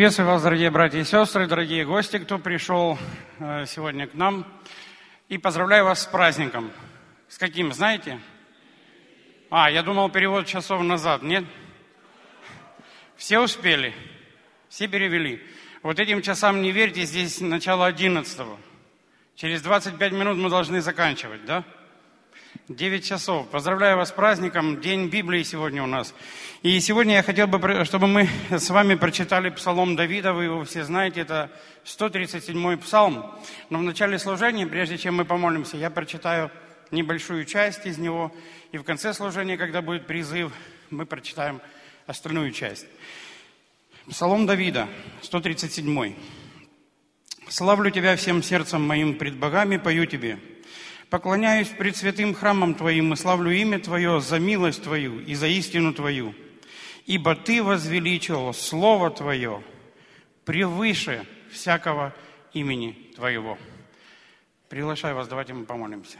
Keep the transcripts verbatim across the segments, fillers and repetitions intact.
Приветствую вас, дорогие братья и сестры, дорогие гости, кто пришел сегодня к нам. И поздравляю вас с праздником. С каким, знаете? А, я думал, перевод часов назад, нет? Все успели? Все перевели? Вот этим часам не верьте, здесь начало одиннадцатого. Через двадцать пять минут мы должны заканчивать, да? девять часов. Поздравляю вас с праздником. День Библии сегодня у нас. И сегодня я хотел бы, чтобы мы с вами прочитали Псалом Давида. Вы его все знаете, это сто тридцать седьмой псалм. Но в начале служения, прежде чем мы помолимся, я прочитаю небольшую часть из него. И в конце служения, когда будет призыв, мы прочитаем остальную часть. Псалом Давида, сто тридцать седьмой. «Славлю Тебя всем сердцем моим пред богами, пою Тебе. Поклоняюсь пред святым храмом Твоим и славлю имя Твое за милость Твою и за истину Твою. Ибо Ты возвеличил Слово Твое превыше всякого имени Твоего». Приглашаю вас, давайте мы помолимся.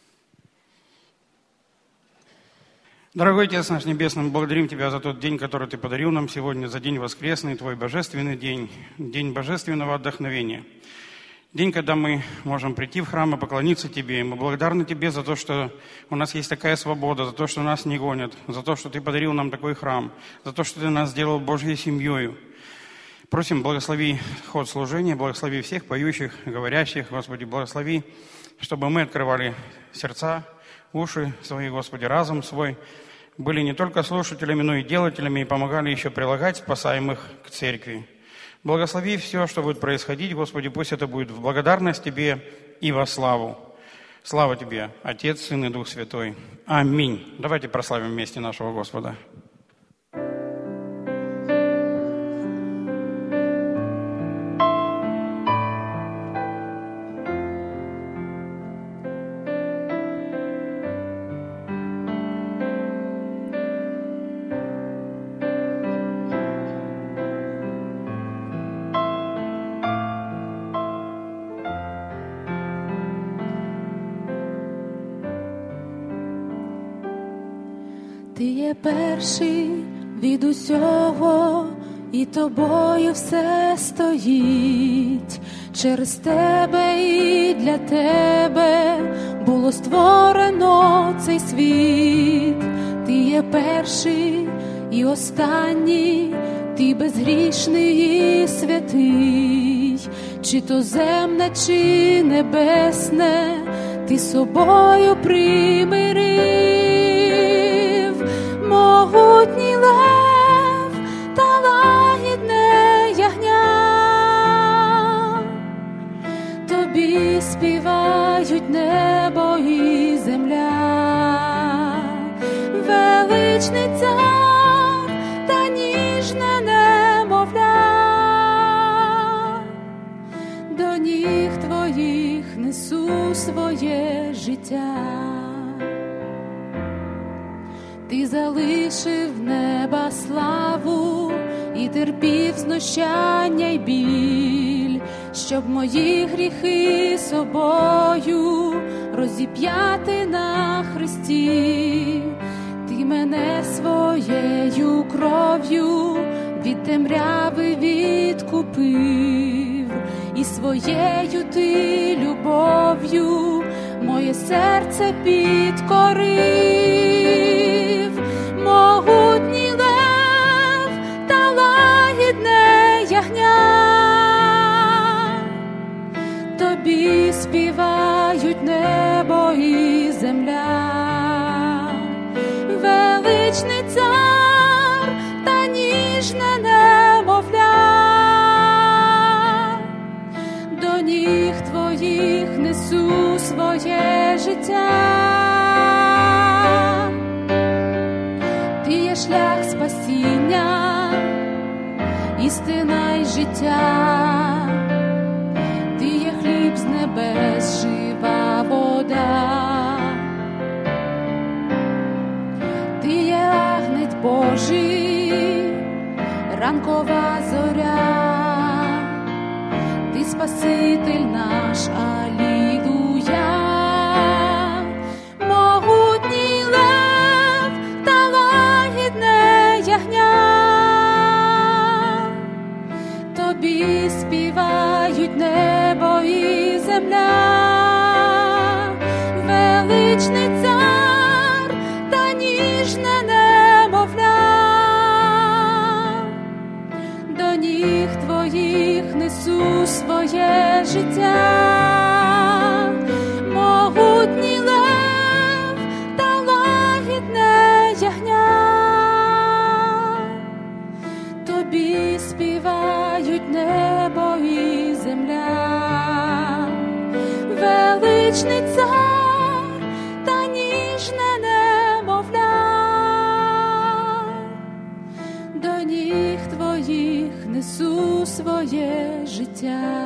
Дорогой Отец наш Небесный, мы благодарим Тебя за тот день, который Ты подарил нам сегодня, за день воскресный, Твой божественный день, день божественного отдохновения. День, когда мы можем прийти в храм и поклониться Тебе. И мы благодарны Тебе за то, что у нас есть такая свобода, за то, что нас не гонят, за то, что Ты подарил нам такой храм, за то, что Ты нас сделал Божьей семьей. Просим, благослови ход служения, благослови всех поющих, говорящих, Господи, благослови, чтобы мы открывали сердца, уши свои, Господи, разум свой, были не только слушателями, но и делателями, и помогали еще прилагать спасаемых к церкви. Благослови все, что будет происходить, Господи, пусть это будет в благодарность Тебе и во славу. Слава Тебе, Отец, Сын и Дух Святой. Аминь. Давайте прославим вместе нашего Господа. Ти є перший від усього, і тобою все стоїть. Через тебе і для тебе було створено цей світ. Ти є перший і останній, ти безгрішний і святий. Чи то земне, чи небесне, ти собою примирив. Могутній лев та лагідне ягня, тобі співають небо і земля. Величний цар та ніжне немовля, до ніг твоїх несу своє життя. Ти залишив неба славу і терпів знущання й біль, щоб мої гріхи собою розіп'яти на хресті. Ти мене своєю кров'ю від темряви відкупив, і своєю ти любов'ю моє серце підкорив. Могутній лев та лагідне ягня, тобі співають небо і земля. Величний цар та ніжне немовля, до ніг твоїх несу своє життя. Шлях спасіння, істина й життя. Ти є хліб з небес, жива вода. Ти є агнець Божий, ранкова зоря. Ти Спаситель наш, алілуя. Могутній лев та лагідне ягня, земля, величний цар та ніжне немовля. До ніг твоїх несу своє життя, могутній лев та лагідне ягня. Тобі співають небо і земля, величний цар та ніжне немовля. До ніг твоїх несу своє життя.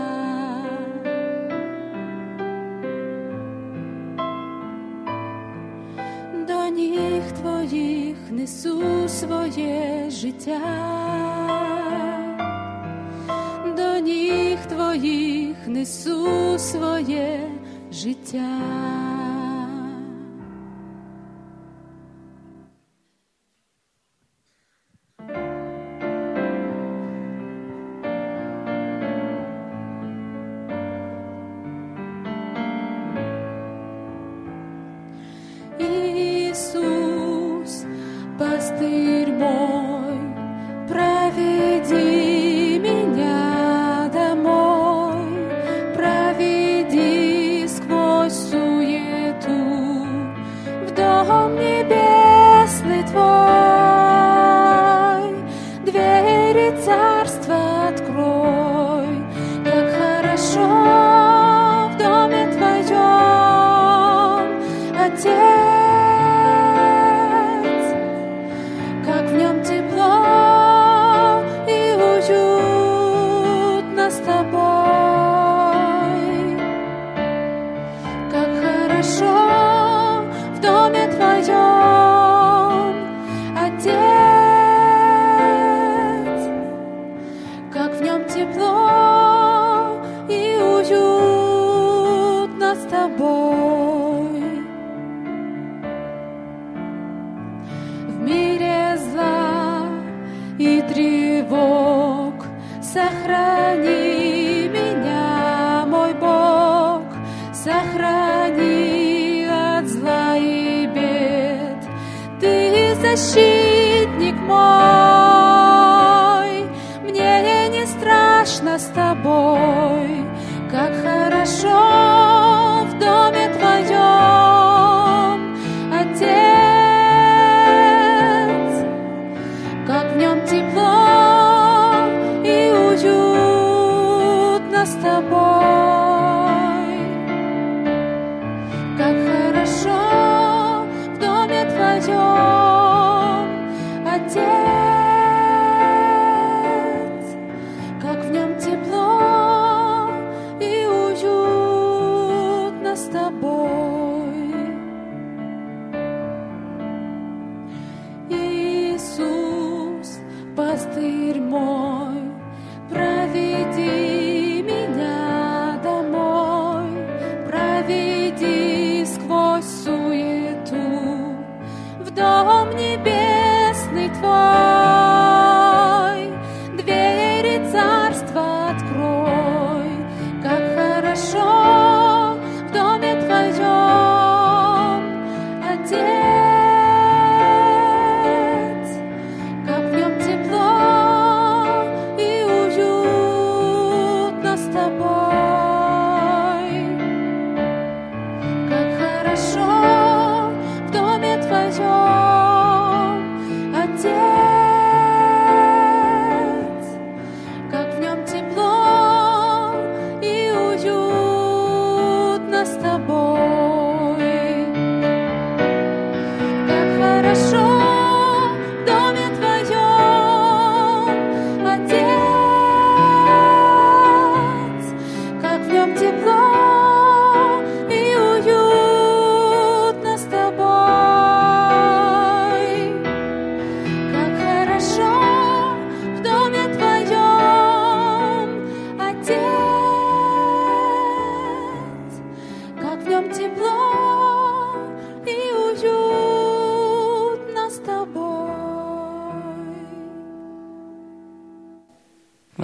До ніг твоїх несу своє життя. До ніг твоїх несу своє життя. Иисус, пастырь мой, проведи меня домой, проведи сквозь суету в дом небесный Твой, двери царства открой, как хорошо в доме Твоем, Отец. Тепло и уютно с тобой. В мире зла и тревог сохрани меня, мой Бог, сохрани от зла и бед. Ты защитник мой, мне не страшно с тобой, как хорошо в доме Твоем, Отец, как в нем тепло и уютно с тобой, как хорошо в доме Твоем, Отец. Иисус, пастырь мой, проведи меня домой, проведи сквозь суету в дом небесный Твой, двери царства открой, как хорошо в доме Твоем, Отец.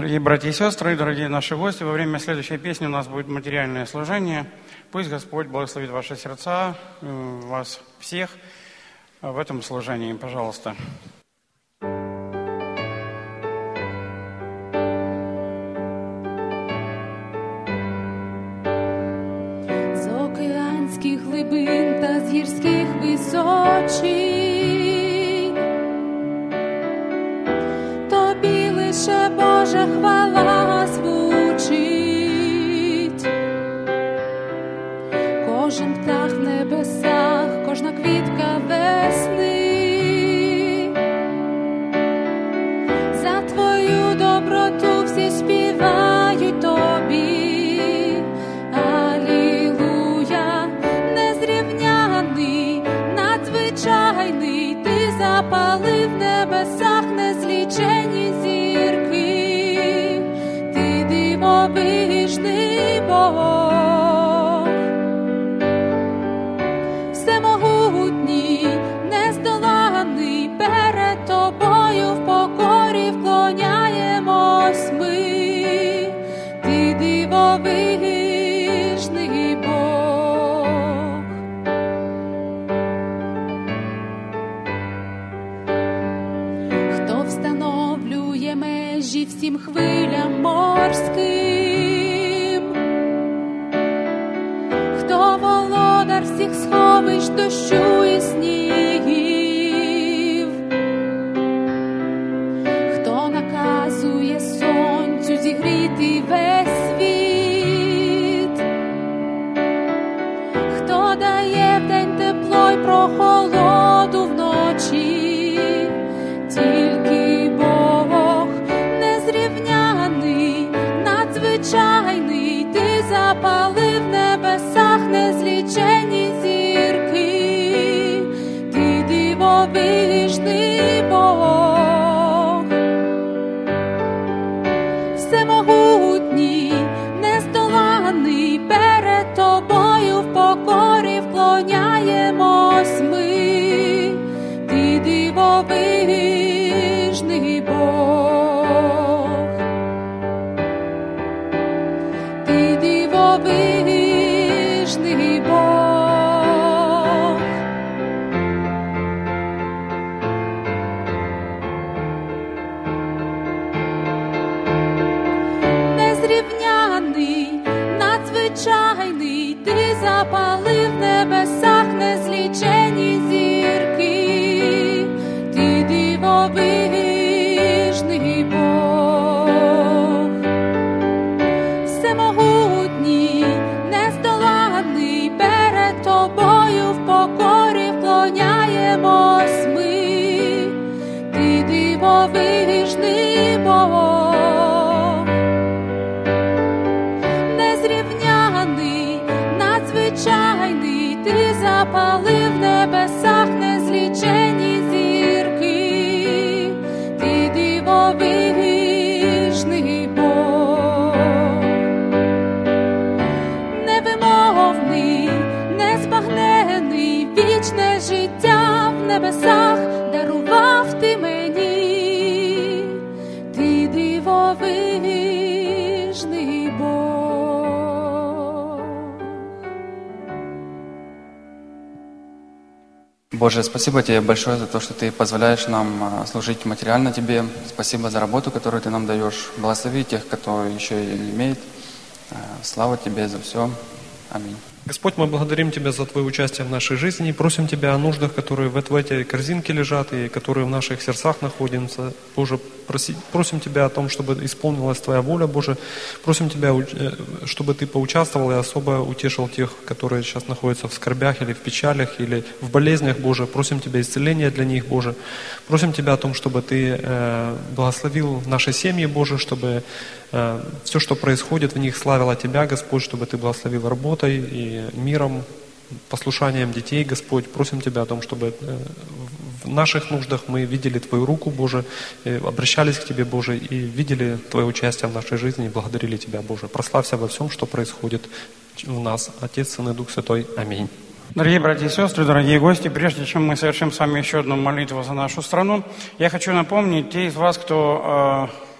Дорогие братья и сестры, дорогие наши гости, во время следующей песни у нас будет материальное служение. Пусть Господь благословит ваши сердца, вас всех в этом служении. Пожалуйста. З океанських глибин та з гірських височин тобі лише Божа хвала звучить. Кожен птах в небесах, кожна квітка весни, за твою доброту всі співають тобі. Алілуя, незрівняний, надзвичайний, ти запалив в небесах незлічені зірки, ти дивовижний Бог, всемогутній, нездоланий, перед тобою в покорі вклоняємось ми, ти дивовижний Бог. Хто встановлює межі всім хвилям морським, хто володар всіх сховищ дощу і снігів, хто наказує сонцю зігріти весь світ, хто дає вдень тепло й прохолоду вночі, тільки Бог незрівняний, надзвичайний, ти запалив в небесах незлічені зірки, ти дивовижний Бог, всемогутній, нездоланий, перед тобою в покорі вклоняємось ми, ти дивовижний Бог, ти дивовижний Бог. Незрівняний, надзвичайний, ти запалив в небесах незлічені зірки, ти дивовижний Бог, всемогутній, нездоланий, перед тобою в покорі вклоняємось ми, ти дивовижний Бог, незрівняний, надзвичайний, ти запалив в небесах незлічені зірки, ти дивовижний Бог, невимовний, незбагнений, вічне життя в небесах дарував ти мені, ти дивовижний Бог. Боже, спасибо Тебе большое за то, что Ты позволяешь нам служить материально Тебе. Спасибо за работу, которую Ты нам даешь. Благослови тех, кто еще ее не имеет. Слава Тебе за все. Аминь. Господь, мы благодарим Тебя за Твое участие в нашей жизни и просим Тебя о нуждах, которые в этой корзинке лежат и которые в наших сердцах находятся. Боже, проси, просим Тебя о том, чтобы исполнилась Твоя воля, Боже. Просим Тебя, чтобы Ты поучаствовал и особо утешил тех, которые сейчас находятся в скорбях или в печалях, или в болезнях, Боже. Просим Тебя исцеления для них, Боже. Просим Тебя о том, чтобы Ты э, благословил наши семьи, Боже, чтобы э, все, что происходит в них, славило Тебя, Господь, чтобы Ты благословил работой и миром, послушанием детей, Господь. Просим Тебя о том, чтобы в наших нуждах мы видели Твою руку, Боже, обращались к Тебе, Боже, и видели Твое участие в нашей жизни и благодарили Тебя, Боже. Прославься во всем, что происходит в нас. Отец, Сын и Дух Святой. Аминь. Дорогие братья и сестры, дорогие гости, прежде чем мы совершим с вами еще одну молитву за нашу страну, я хочу напомнить, те из вас, кто э,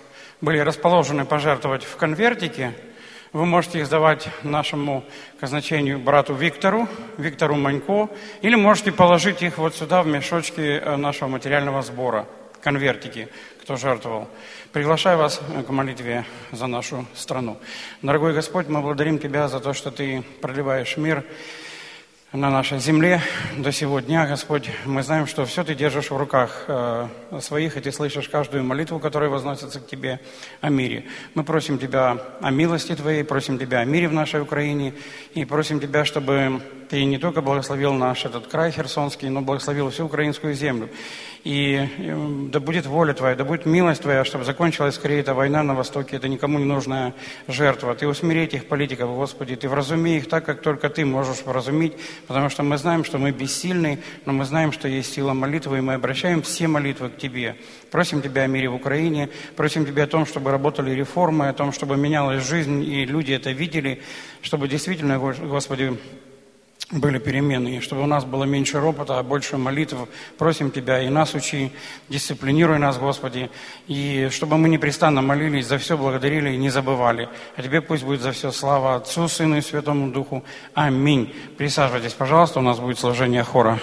были расположены пожертвовать в конвертике, вы можете их сдавать нашему казначению брату Виктору, Виктору Манько, или можете положить их вот сюда в мешочки нашего материального сбора, конвертики, кто жертвовал. Приглашаю вас к молитве за нашу страну. Дорогой Господь, мы благодарим Тебя за то, что Ты проливаешь мир на нашей земле до сего дня, Господь. Мы знаем, что все Ты держишь в руках э, своих, и Ты слышишь каждую молитву, которая возносится к Тебе о мире. Мы просим Тебя о милости Твоей, просим Тебя о мире в нашей Украине, и просим Тебя, чтобы Ты не только благословил наш этот край Херсонский, но благословил всю украинскую землю. И да будет воля Твоя, да будет милость Твоя, чтобы закончилась скорее эта война на Востоке, это никому не нужная жертва. Ты усмири этих политиков, Господи, Ты вразуми их так, как только Ты можешь вразумить, потому что мы знаем, что мы бессильны, но мы знаем, что есть сила молитвы, и мы обращаем все молитвы к Тебе. Просим Тебя о мире в Украине, просим Тебя о том, чтобы работали реформы, о том, чтобы менялась жизнь, и люди это видели, чтобы действительно, Господи, были перемены, и чтобы у нас было меньше ропота, а больше молитв. Просим Тебя, и нас учи, дисциплинируй нас, Господи, и чтобы мы непрестанно молились, за все благодарили и не забывали. А Тебе пусть будет за все слава Отцу, Сыну и Святому Духу. Аминь. Присаживайтесь, пожалуйста, у нас будет служение хора.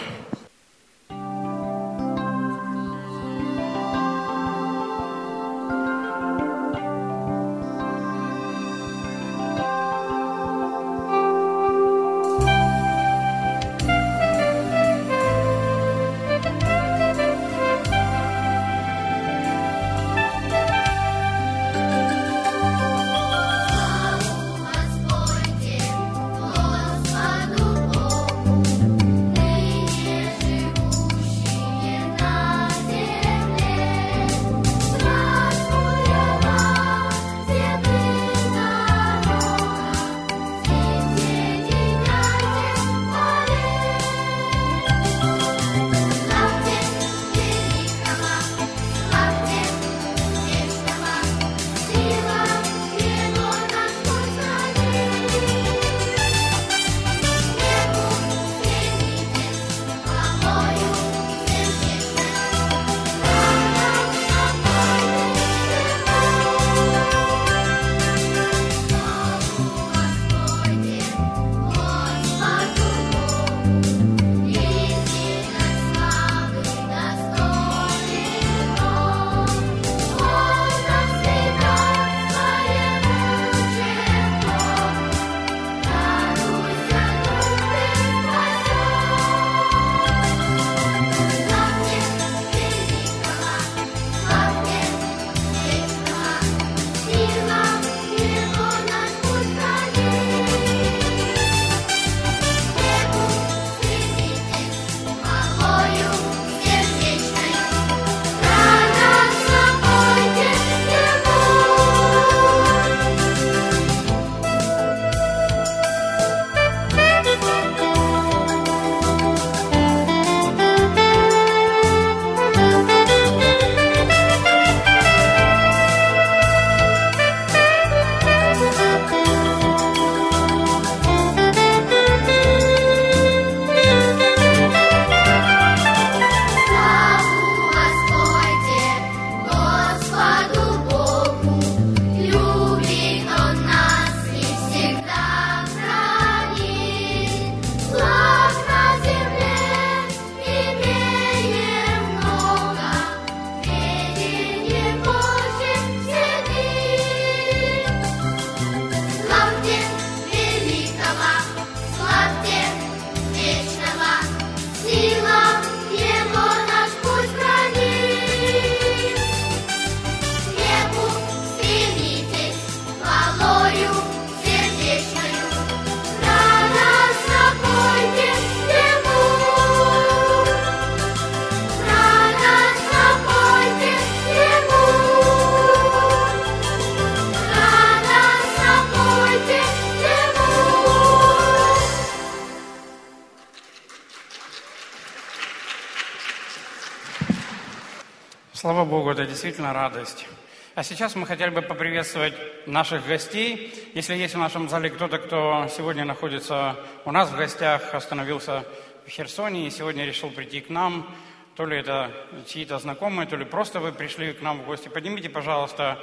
Слава Богу, это действительно радость. А сейчас мы хотели бы поприветствовать наших гостей. Если есть в нашем зале кто-то, кто сегодня находится у нас в гостях, остановился в Херсоне и сегодня решил прийти к нам, то ли это чьи-то знакомые, то ли просто вы пришли к нам в гости, поднимите, пожалуйста,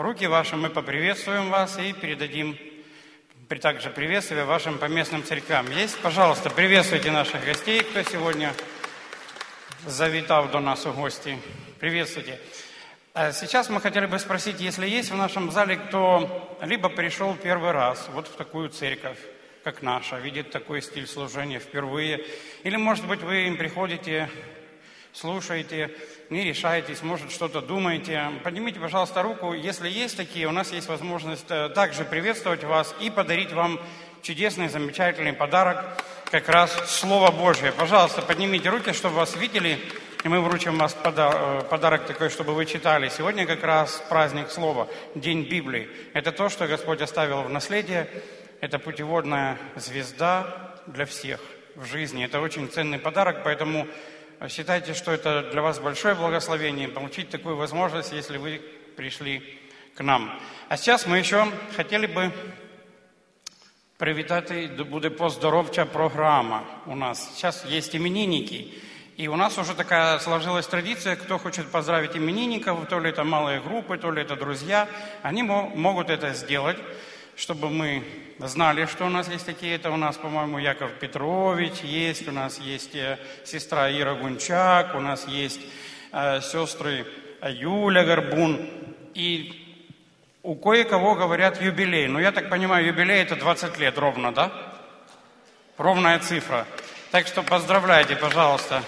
руки ваши, мы поприветствуем вас и передадим при также приветствие вашим поместным церквям. Есть? Пожалуйста, приветствуйте наших гостей, кто сегодня завитал до нас в гости. Приветствуйте. Сейчас мы хотели бы спросить, если есть в нашем зале кто либо пришел первый раз вот в такую церковь, как наша, видит такой стиль служения впервые, или, может быть, вы им приходите, слушаете, не решаетесь, может, что-то думаете. Поднимите, пожалуйста, руку. Если есть такие, у нас есть возможность также приветствовать вас и подарить вам чудесный, замечательный подарок, как раз Слово Божье. Пожалуйста, поднимите руки, чтобы вас видели, и мы вручим вас подарок такой, чтобы вы читали. Сегодня как раз праздник Слова, День Библии. Это то, что Господь оставил в наследие. Это путеводная звезда для всех в жизни. Это очень ценный подарок, поэтому считайте, что это для вас большое благословение, получить такую возможность, если вы пришли к нам. А сейчас мы еще хотели бы привітати, буде поздоровча программа у нас. Сейчас есть именинники. И у нас уже такая сложилась традиция, кто хочет поздравить именинников, то ли это малые группы, то ли это друзья, они могут это сделать, чтобы мы знали, что у нас есть такие. Это у нас, по-моему, Яков Петрович есть, у нас есть сестра Ира Гунчак, у нас есть э, сестры Юля Горбун. И у кое-кого говорят юбилей. Но я так понимаю, юбилей это двадцать лет ровно, да? Ровная цифра. Так что поздравляйте, пожалуйста.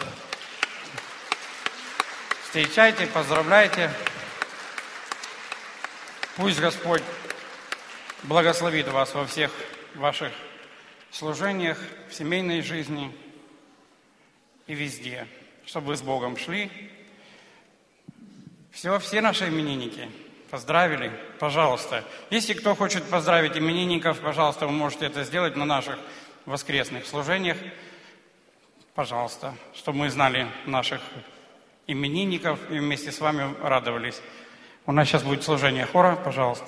Встречайте, поздравляйте. Пусть Господь благословит вас во всех ваших служениях, в семейной жизни и везде, чтобы вы с Богом шли. Все, все наши именинники поздравили, пожалуйста. Если кто хочет поздравить именинников, пожалуйста, вы можете это сделать на наших воскресных служениях. Пожалуйста, чтобы мы знали наших именинников и вместе с вами радовались. У нас сейчас будет служение хора, пожалуйста.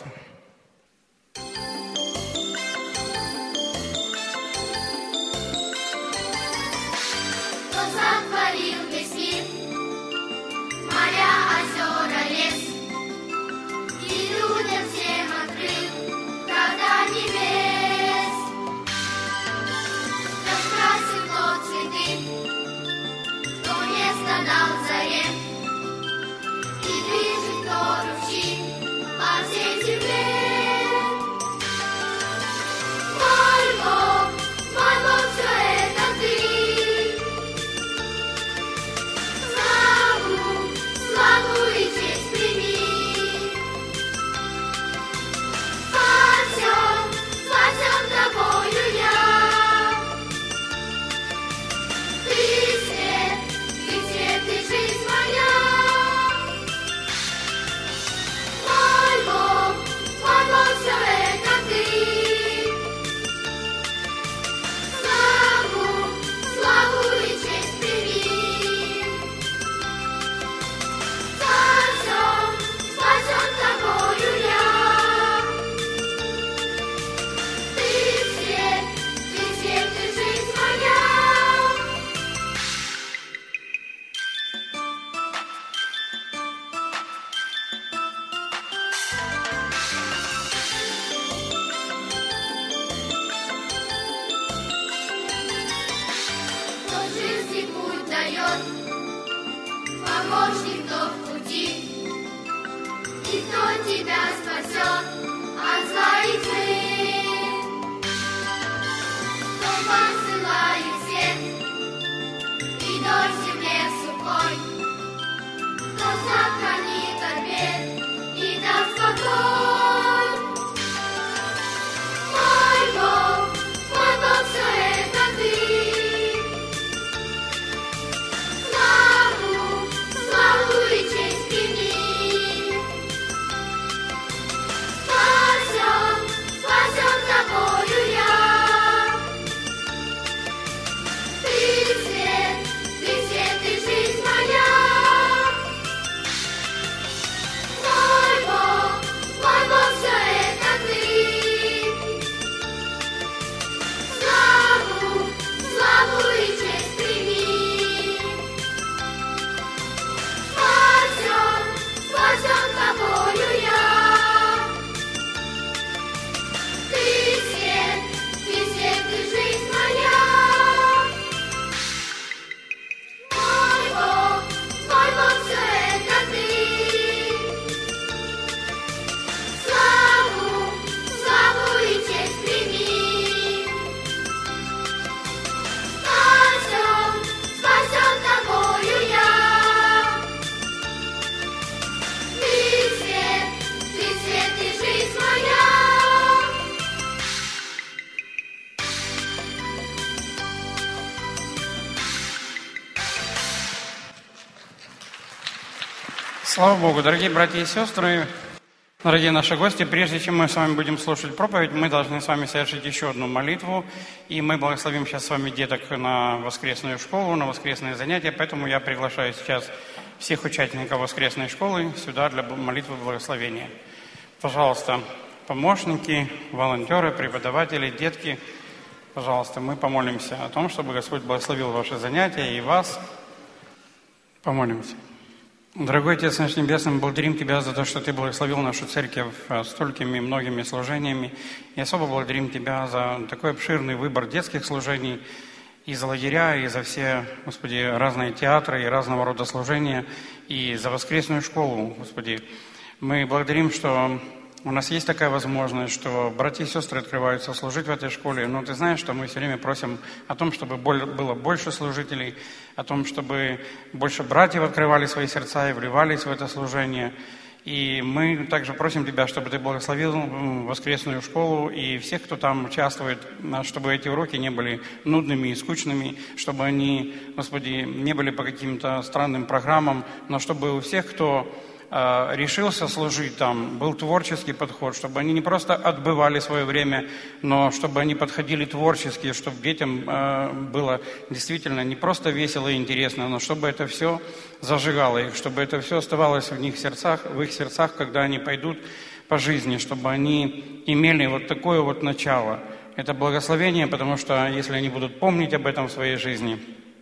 Слава Богу, дорогие братья и сестры, дорогие наши гости, прежде чем мы с вами будем слушать проповедь, мы должны с вами совершить еще одну молитву, и мы благословим сейчас с вами деток на воскресную школу, на воскресные занятия, поэтому я приглашаю сейчас всех участников воскресной школы сюда для молитвы благословения. Пожалуйста, помощники, волонтеры, преподаватели, детки, пожалуйста, мы помолимся о том, чтобы Господь благословил ваши занятия и вас. Помолимся. Дорогой Отец наш Небесный, мы благодарим Тебя за то, что Ты благословил нашу церковь столькими многими служениями. И особо благодарим Тебя за такой обширный выбор детских служений, и за лагеря, и за все, Господи, разные театры и разного рода служения, и за воскресную школу, Господи. Мы благодарим, что у нас есть такая возможность, что братья и сестры открываются служить в этой школе. Но Ты знаешь, что мы все время просим о том, чтобы было больше служителей, о том, чтобы больше братьев открывали свои сердца и вливались в это служение. И мы также просим Тебя, чтобы Ты благословил воскресную школу и всех, кто там участвует, чтобы эти уроки не были нудными и скучными, чтобы они, Господи, не были по каким-то странным программам, но чтобы у всех, кто решился служить там, был творческий подход, чтобы они не просто отбывали свое время, но чтобы они подходили творчески, чтобы детям э, было действительно не просто весело и интересно, но чтобы это все зажигало их, чтобы это все оставалось в них сердцах, в их сердцах, когда они пойдут по жизни, чтобы они имели вот такое вот начало. Это благословение, потому что если они будут помнить об этом в своей жизни,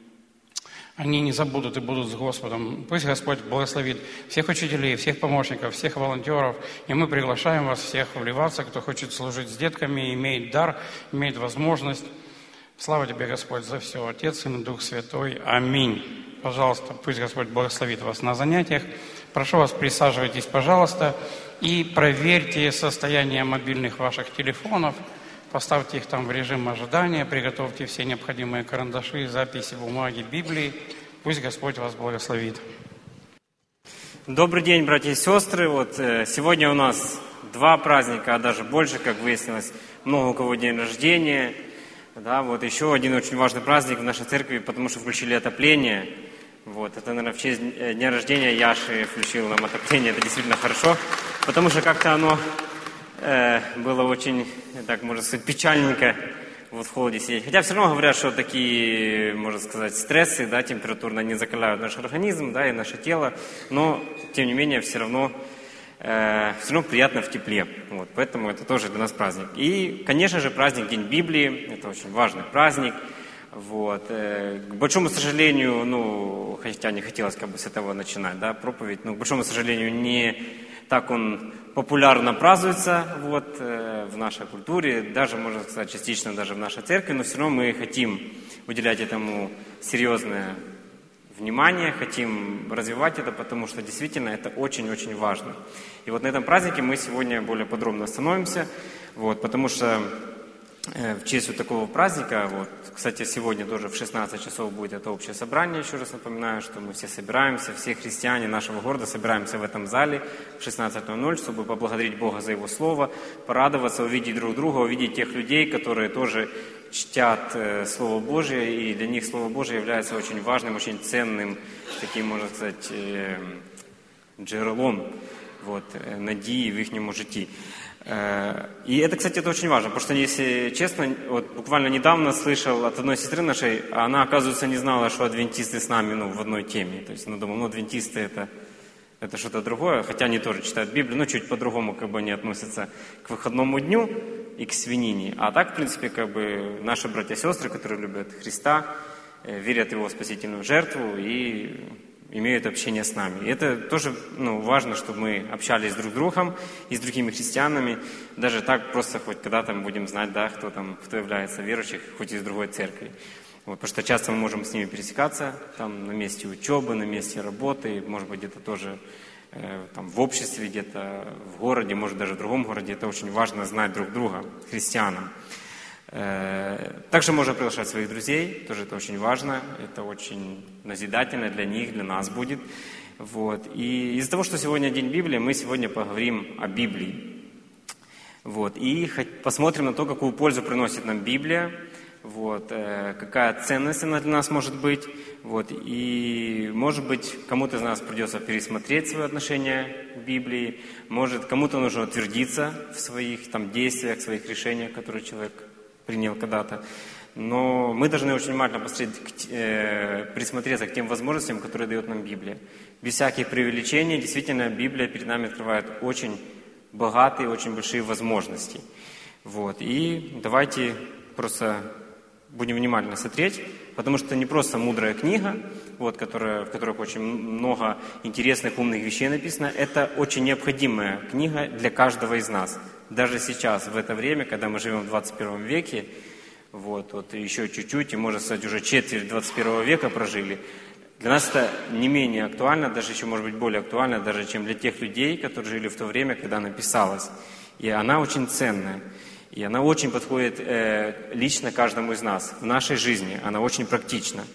они не забудут и будут с Господом. Пусть Господь благословит всех учителей, всех помощников, всех волонтеров. И мы приглашаем вас всех вливаться, кто хочет служить с детками, имеет дар, имеет возможность. Слава Тебе, Господь, за все. Отец, Сын и Дух Святой. Аминь. Пожалуйста, пусть Господь благословит вас на занятиях. Прошу вас, присаживайтесь, пожалуйста, и проверьте состояние мобильных ваших телефонов. Поставьте их там в режим ожидания, приготовьте все необходимые карандаши, записи, бумаги, Библии. Пусть Господь вас благословит. Добрый день, братья и сестры. Вот э, сегодня у нас два праздника, а даже больше, как выяснилось, много у кого день рождения. Да, вот еще один очень важный праздник в нашей церкви, потому что включили отопление. Вот, это, наверное, в честь дня рождения Яши включил нам отопление. Это действительно хорошо, потому что как-то оно... было очень, так можно сказать, печальненько вот в холоде сидеть. Хотя все равно говорят, что такие, можно сказать, стрессы, да, температурно не закаляют наш организм, да, и наше тело, но, тем не менее, все равно, э, все равно приятно в тепле. Вот, поэтому это тоже для нас праздник. И, конечно же, праздник День Библии, это очень важный праздник. Вот. Э, к большому сожалению, ну, хотя не хотелось как бы с этого начинать, да, проповедь, но, к большому сожалению, не так он популярно празднуется вот, э, в нашей культуре, даже, можно сказать, частично даже в нашей церкви, но все равно мы хотим уделять этому серьезное внимание, хотим развивать это, потому что действительно это очень-очень важно. И вот на этом празднике мы сегодня более подробно остановимся, вот, потому что э, в честь вот такого праздника, вот, кстати, сегодня тоже в шестнадцать часов будет это общее собрание, еще раз напоминаю, что мы все собираемся, все христиане нашего города собираемся в этом зале в шестнадцать ноль ноль, чтобы поблагодарить Бога за Его Слово, порадоваться, увидеть друг друга, увидеть тех людей, которые тоже чтят э, Слово Божие, и для них Слово Божие является очень важным, очень ценным, таким, можно сказать, э, джерелом вот, э, надії в їхньому житті. И это, кстати, это очень важно, потому что, если честно, вот буквально недавно слышал от одной сестры нашей, она, оказывается, не знала, что адвентисты с нами, ну, в одной теме. То есть она думала, ну, адвентисты это, это что-то другое, хотя они тоже читают Библию, но чуть по-другому как бы они относятся к выходному дню и к свинине. А так, в принципе, как бы наши братья и сестры, которые любят Христа, верят в Его спасительную жертву и имеют общение с нами. И это тоже, ну, важно, чтобы мы общались друг с другом и с другими христианами, даже так просто хоть когда-то мы будем знать, да, кто там, кто является верующим, хоть из другой церкви. Вот, потому что часто мы можем с ними пересекаться там, на месте учебы, на месте работы, может быть, где-то тоже э, там, в обществе, где-то в городе, может, даже в другом городе. Это очень важно знать друг друга, христианам. Также можно приглашать своих друзей, тоже это очень важно, это очень назидательно для них, для нас будет. Вот. И из-за того, что сегодня День Библии, мы сегодня поговорим о Библии. Вот. И посмотрим на то, какую пользу приносит нам Библия, вот, э, какая ценность она для нас может быть. Вот, и, может быть, кому-то из нас придется пересмотреть свое отношение к Библии, может, кому-то нужно утвердиться в своих там, действиях, в своих решениях, которые человек принял когда-то. Но мы должны очень внимательно посмотреть, э, присмотреться к тем возможностям, которые дает нам Библия. Без всяких преувеличений, действительно, Библия перед нами открывает очень богатые, очень большие возможности. Вот, и давайте просто будем внимательно смотреть, потому что это не просто мудрая книга, вот, которая, в которой очень много интересных, умных вещей написано. Это очень необходимая книга для каждого из нас. Даже сейчас, в это время, когда мы живем в двадцать первом веке, вот, вот еще чуть-чуть, и, можно сказать, уже четверть двадцать первого века прожили, для нас это не менее актуально, даже еще, может быть, более актуально, даже чем для тех людей, которые жили в то время, когда она писалась. И она очень ценная. И она очень подходит э, лично каждому из нас в нашей жизни. Она очень практична.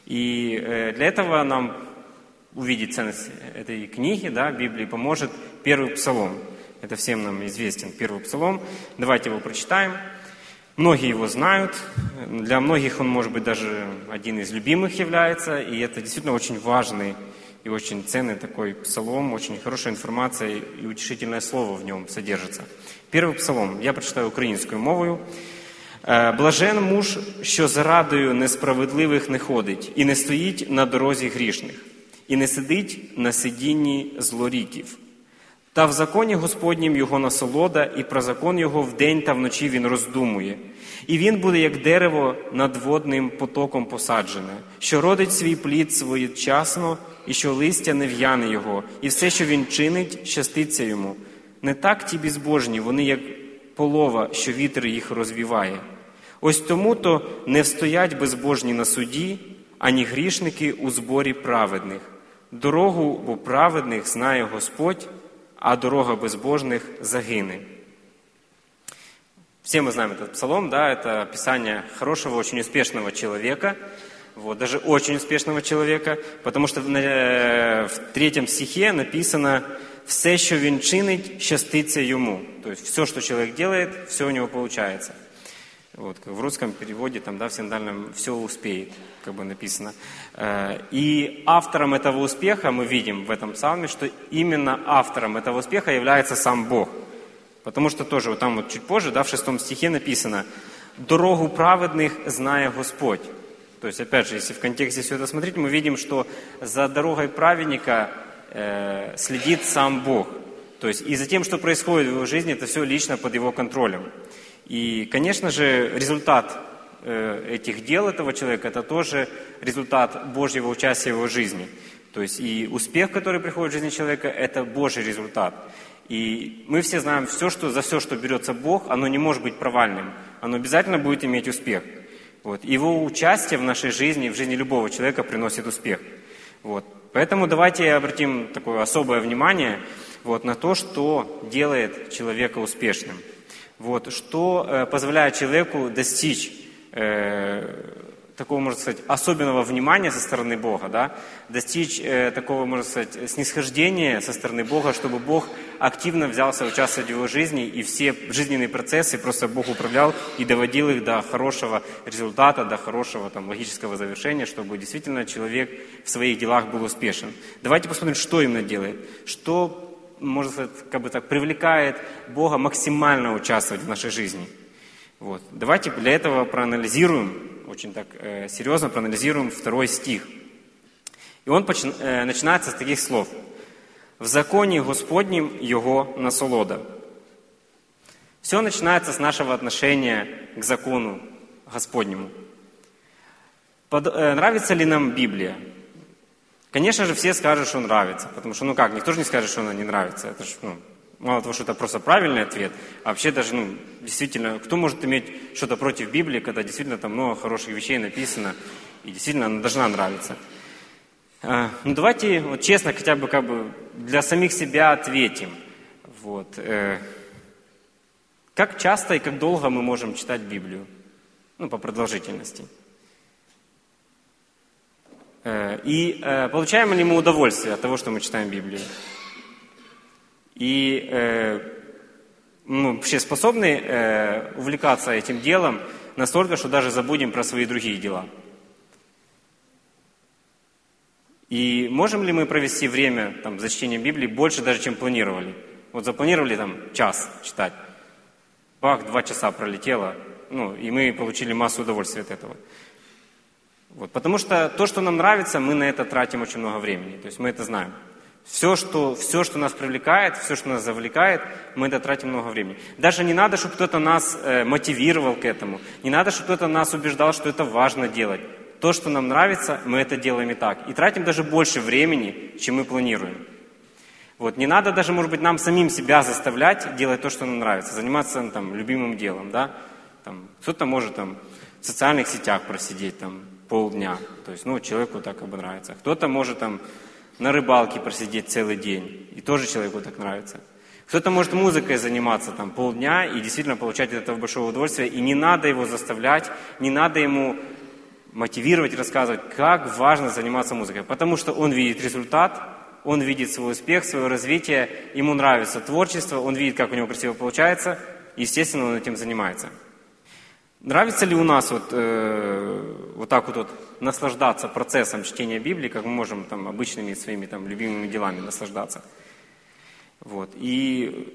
И э, для этого нам увидеть ценность этой книги, да, Библии, поможет первый псалом. Это всем нам известен первый псалом. Давайте его прочитаем. Многие его знают. Для многих он, может быть, даже один из любимых является. И это действительно очень важный и очень ценный такой псалом. Очень хорошая информация и утешительное слово в нем содержится. Перший псалом, я прочитаю українською мовою. «Блажен муж, що зарадою несправедливих не ходить, і не стоїть на дорозі грішних, і не сидить на сидінні злоріків. Та в законі Господнім його насолода, і про закон його вдень та вночі він роздумує. І він буде, як дерево над водним потоком посаджене, що родить свій плід своєчасно, і що листя не в'яне його, і все, що він чинить, щаститься йому. Не так ті безбожні, вони як полова, що вітер їх розвіває. Ось тому-то не встоять безбожні на суді, ані грішники у зборі праведних. Дорогу бо праведних знає Господь, а дорога безбожных загине». Все мы знаем этот псалом, да, это описание хорошего, очень успешного человека, вот, даже очень успешного человека, потому что в, в третьем стихе написано «все, що він чинить, щаститься йому». То есть все, что человек делает, все у него получается. Вот, как в русском переводе, там, да, в синодальном «все успеет», как бы написано. И автором этого успеха мы видим в этом псалме, что именно автором этого успеха является сам Бог. Потому что тоже вот там вот чуть позже, да, в шестом стихе написано «дорогу праведных знает Господь». То есть, опять же, если в контексте все это смотреть, мы видим, что за дорогой праведника э, следит сам Бог. То есть, и за тем, что происходит в его жизни, это все лично под его контролем. И, конечно же, результат э, этих дел этого человека, это тоже результат Божьего участия в его жизни. То есть, и успех, который приходит в жизни человека, это Божий результат. И мы все знаем, все, что, за все, что берется Бог, оно не может быть провальным. Оно обязательно будет иметь успех. Вот. Его участие в нашей жизни, в жизни любого человека приносит успех. Вот. Поэтому давайте обратим такое особое внимание вот, на то, что делает человека успешным. Вот, что э, позволяет человеку достичь э, такого, можно сказать, особенного внимания со стороны Бога, да? Достичь э, такого, можно сказать, снисхождения со стороны Бога, чтобы Бог активно взялся участвовать в его жизни, и все жизненные процессы просто Бог управлял и доводил их до хорошего результата, до хорошего там, логического завершения, чтобы действительно человек в своих делах был успешен. Давайте посмотрим, что именно делает, что, можно сказать, как бы так, привлекает Бога максимально участвовать в нашей жизни. Вот. Давайте для этого проанализируем, очень так э, серьезно проанализируем второй стих. И он поч- э, начинается с таких слов. «В законе Господнем его насолода». Все начинается с нашего отношения к закону Господнему. Под, э, нравится ли нам Библия? Конечно же, все скажут, что нравится. Потому что, ну как, никто же не скажет, что она не нравится. Это же, ну, мало того, что это просто правильный ответ, а вообще даже, ну, действительно, кто может иметь что-то против Библии, когда действительно там много хороших вещей написано, и действительно она должна нравиться. А, ну, давайте вот честно хотя бы, как бы для самих себя ответим. Вот. Э, как часто и как долго мы можем читать Библию? Ну, по продолжительности. И э, получаем ли мы удовольствие от того, что мы читаем Библию? И э, ну, вообще способны э, увлекаться этим делом настолько, что даже забудем про свои другие дела. И можем ли мы провести время там, за чтением Библии больше даже, чем планировали? Вот запланировали там час читать, бах, два часа пролетело, ну, и мы получили массу удовольствия от этого. Вот, потому что то, что нам нравится, мы на это тратим очень много времени, то есть мы это знаем. Все что, все, что нас привлекает, все, что нас завлекает, мы это тратим много времени. Даже не надо, чтобы кто-то нас э, мотивировал к этому, не надо, чтобы кто-то нас убеждал, что это важно делать. То, что нам нравится, мы это делаем и так. И тратим даже больше времени, чем мы планируем. Вот. Не надо даже, может быть, нам самим себя заставлять делать то, что нам нравится, заниматься там, любимым делом. Да? Там, кто-то может там, в социальных сетях просидеть там, полдня. То есть, ну, человеку так как бы нравится. Кто-то может там, на рыбалке просидеть целый день. И тоже человеку так нравится. Кто-то может музыкой заниматься там, полдня и действительно получать от этого большое удовольствие. И не надо его заставлять, не надо ему мотивировать и рассказывать, как важно заниматься музыкой. Потому что он видит результат, он видит свой успех, свое развитие, ему нравится творчество, он видит, как у него красиво получается, и, естественно, он этим занимается. Нравится ли у нас вот, э, вот так вот, вот наслаждаться процессом чтения Библии, как мы можем там, обычными своими там, любимыми делами наслаждаться? Вот. И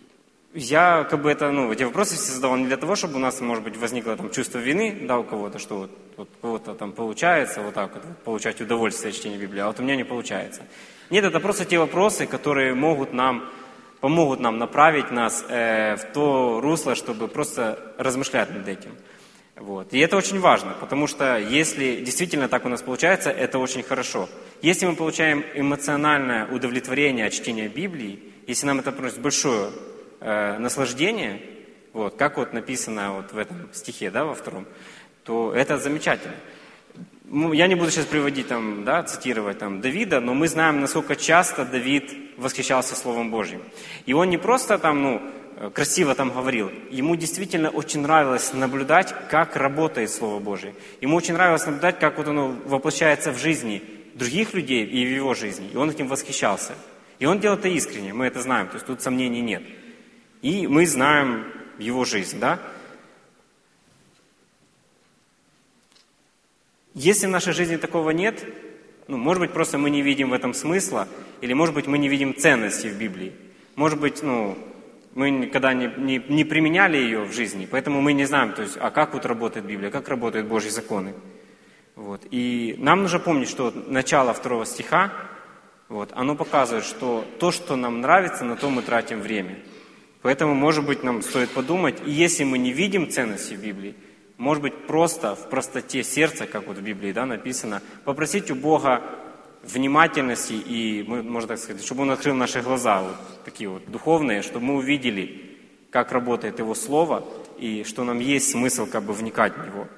я как бы это, ну, эти вопросы все задавал не для того, чтобы у нас, может быть, возникло там чувство вины, да, у кого-то, что вот, вот у кого-то там получается вот так вот получать удовольствие от чтения Библии, а вот у меня не получается. Нет, это просто те вопросы, которые могут нам, помогут нам направить нас э, в то русло, чтобы просто размышлять над этим. Вот. И это очень важно, потому что если действительно так у нас получается, это очень хорошо. Если мы получаем эмоциональное удовлетворение от чтения Библии, если нам это приносит большое э, наслаждение, вот, как вот написано вот в этом стихе, да, во втором, то это замечательно. Я не буду сейчас приводить, там, да, цитировать там, Давида, но мы знаем, насколько часто Давид восхищался Словом Божьим. И он не просто там, ну, красиво там говорил, ему действительно очень нравилось наблюдать, как работает Слово Божие. Ему очень нравилось наблюдать, как вот оно воплощается в жизни других людей и в его жизни. И он этим восхищался. И он делал это искренне, мы это знаем, то есть тут сомнений нет. И мы знаем его жизнь, да? Если в нашей жизни такого нет, ну, может быть, просто мы не видим в этом смысла, или, может быть, мы не видим ценности в Библии. Может быть, ну, мы никогда не, не, не применяли ее в жизни, поэтому мы не знаем, то есть, а как вот работает Библия, как работают Божьи законы. Вот. И нам нужно помнить, что начало второго стиха, вот, оно показывает, что то, что нам нравится, на то мы тратим время. Поэтому, может быть, нам стоит подумать, и если мы не видим ценности в Библии, может быть, просто в простоте сердца, как вот в Библии, да, написано, попросить у Бога внимательности и, можно так сказать, чтобы Он открыл наши глаза, вот такие вот духовные, чтобы мы увидели, как работает Его Слово и что нам есть смысл как бы вникать в него.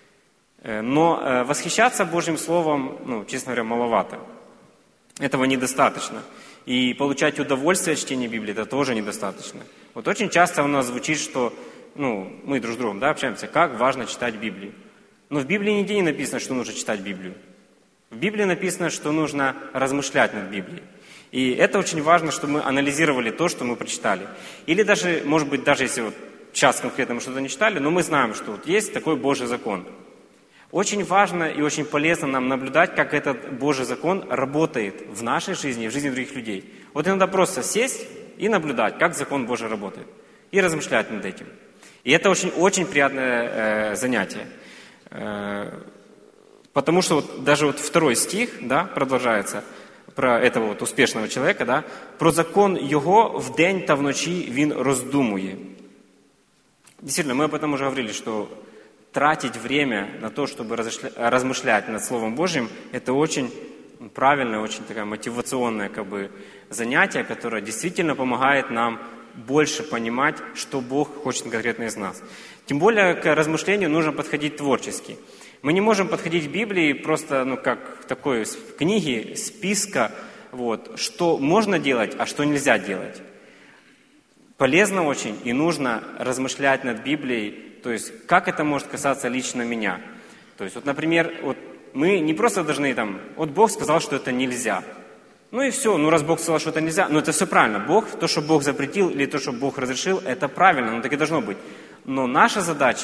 Но восхищаться Божьим Словом, ну, честно говоря, маловато. Этого недостаточно. И получать удовольствие от чтения Библии, это тоже недостаточно. Вот очень часто у нас звучит, что ну, мы друг с другом, да, общаемся, как важно читать Библию. Но в Библии нигде не написано, что нужно читать Библию. В Библии написано, что нужно размышлять над Библией. И это очень важно, чтобы мы анализировали то, что мы прочитали. Или даже, может быть, даже если вот сейчас конкретно мы что-то не читали, но мы знаем, что вот есть такой Божий закон. Очень важно и очень полезно нам наблюдать, как этот Божий закон работает в нашей жизни и в жизни других людей. Вот иногда просто сесть и наблюдать, как закон Божий работает. И размышлять над этим. И это очень-очень приятное э, занятие. Э, потому что вот, даже вот второй стих, да, продолжается, про этого вот успешного человека, да, про закон його вдень та вночі він роздумує. Действительно, мы об этом уже говорили, что тратить время на то, чтобы размышлять над Словом Божьим, это очень правильное, очень такое мотивационное как бы, занятие, которое действительно помогает нам больше понимать, что Бог хочет конкретно из нас. Тем более к размышлению нужно подходить творчески. Мы не можем подходить к Библии просто, ну, как к такой книге, списка, вот, что можно делать, а что нельзя делать. Полезно очень и нужно размышлять над Библией, то есть как это может касаться лично меня. То есть, вот, например, вот, мы не просто должны там, вот Бог сказал, что это нельзя. Ну и все, ну раз Бог сказал, что это нельзя, ну это все правильно. Бог, то, что Бог запретил или то, что Бог разрешил, это правильно, ну так и должно быть. Но наша задача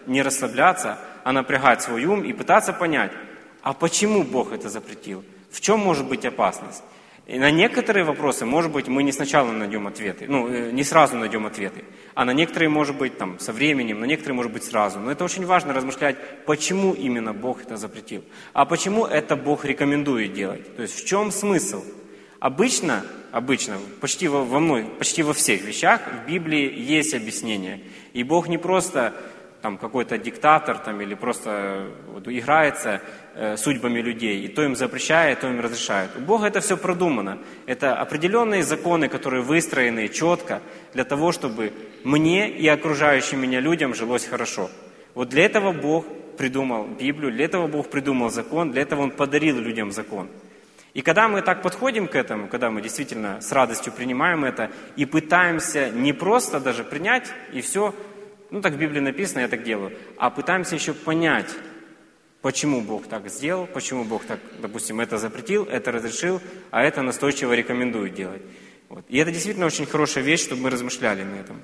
не расслабляться, а напрягать свой ум и пытаться понять, а почему Бог это запретил? В чем может быть опасность? И на некоторые вопросы, может быть, мы не сначала найдем ответы, ну, не сразу найдем ответы, а на некоторые, может быть, там, со временем, на некоторые, может быть, сразу. Но это очень важно размышлять, почему именно Бог это запретил, а почему это Бог рекомендует делать. То есть в чем смысл? Обычно, обычно, почти во, во, мной, почти во всех вещах в Библии есть объяснение. И Бог не просто там какой-то диктатор там, или просто вот, играется э, судьбами людей, и то им запрещает, то им разрешает. У Бога это все продумано. Это определенные законы, которые выстроены четко для того, чтобы мне и окружающим меня людям жилось хорошо. Вот для этого Бог придумал Библию, для этого Бог придумал закон, для этого Он подарил людям закон. И когда мы так подходим к этому, когда мы действительно с радостью принимаем это и пытаемся не просто даже принять и все, ну так в Библии написано, я так делаю, а пытаемся еще понять, почему Бог так сделал, почему Бог так, допустим, это запретил, это разрешил, а это настойчиво рекомендует делать. Вот. И это действительно очень хорошая вещь, чтобы мы размышляли на этом.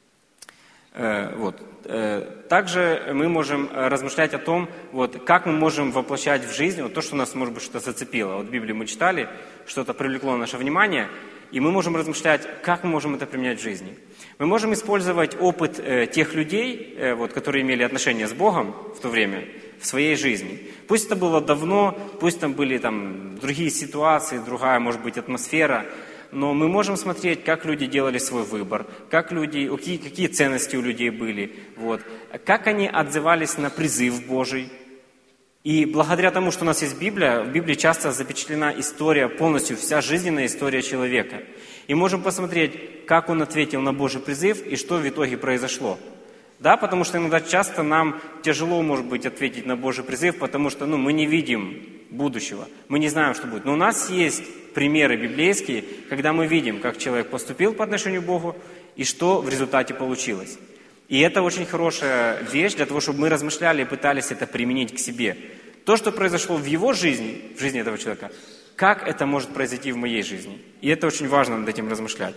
Э, вот. э, также мы можем размышлять о том, вот, как мы можем воплощать в жизнь вот то, что нас, может быть, что-то зацепило. Вот в Библии мы читали, что-то привлекло наше внимание, и мы можем размышлять, как мы можем это применять в жизни. Мы можем использовать опыт э, тех людей, э, вот, которые имели отношения с Богом в то время, в своей жизни. Пусть это было давно, пусть там были там, другие ситуации, другая, может быть, атмосфера, но мы можем смотреть, как люди делали свой выбор, как люди, какие, какие ценности у людей были, вот, как они отзывались на призыв Божий. И благодаря тому, что у нас есть Библия, в Библии часто запечатлена история, полностью вся жизненная история человека. И можем посмотреть, как он ответил на Божий призыв и что в итоге произошло. Да, потому что иногда часто нам тяжело, может быть, ответить на Божий призыв, потому что ну, мы не видим будущего, мы не знаем, что будет. Но у нас есть примеры библейские, когда мы видим, как человек поступил по отношению к Богу и что в результате получилось. И это очень хорошая вещь для того, чтобы мы размышляли и пытались это применить к себе. То, что произошло в его жизни, в жизни этого человека, как это может произойти в моей жизни. И это очень важно над этим размышлять.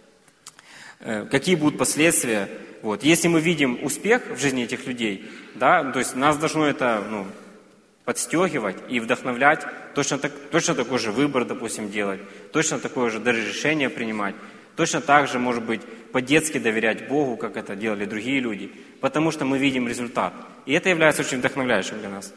Какие будут последствия. Вот. Если мы видим успех в жизни этих людей, да, то есть нас должно это ну, подстегивать и вдохновлять, точно, так, точно такой же выбор, допустим, делать, точно такое же даже решение принимать. Точно так же, может быть, по-детски доверять Богу, как это делали другие люди, потому что мы видим результат. И это является очень вдохновляющим для нас.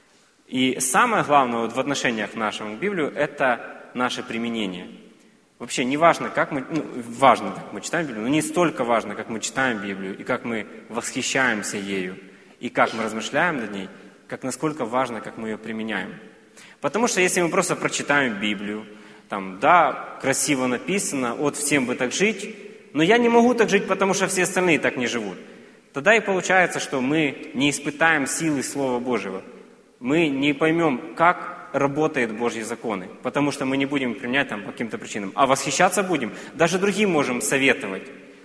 И самое главное вот в отношениях нашим к Библию – это наше применение. Вообще не важно, как мы, ну, важно, как мы читаем Библию, но не столько важно, как мы читаем Библию, и как мы восхищаемся ею, и как мы размышляем над ней, как насколько важно, как мы ее применяем. Потому что если мы просто прочитаем Библию, там, да, красиво написано, вот всем бы так жить, но я не могу так жить, потому что все остальные так не живут. Тогда и получается, что мы не испытаем силы Слова Божьего. Мы не поймем, как работают Божьи законы, потому что мы не будем применять там по каким-то причинам. А восхищаться будем. Даже другим можем советовать,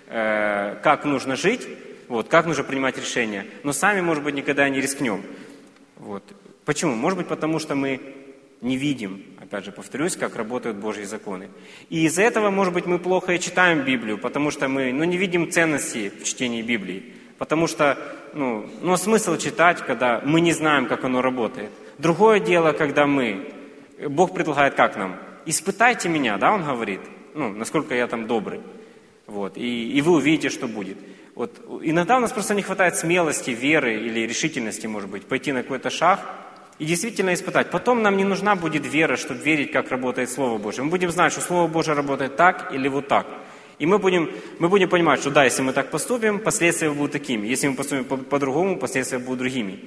э, как нужно жить, вот, как нужно принимать решения, но сами, может быть, никогда не рискнем. Вот. Почему? Может быть, потому что мы не видим, опять же, повторюсь, как работают Божьи законы. И из-за этого, может быть, мы плохо и читаем Библию, потому что мы ну, не видим ценности в чтении Библии. Потому что, ну, ну, смысл читать, когда мы не знаем, как оно работает. Другое дело, когда мы, Бог предлагает как нам? Испытайте меня, да, Он говорит, ну, насколько я там добрый. Вот, и, и вы увидите, что будет. Вот, иногда у нас просто не хватает смелости, веры или решительности, может быть, пойти на какой-то шаг и действительно испытать. Потом нам не нужна будет вера, чтобы верить, как работает Слово Божье. Мы будем знать, что Слово Божье работает так или вот так. И мы будем, мы будем понимать, что да, если мы так поступим, последствия будут такими. Если мы поступим по- по-другому, последствия будут другими.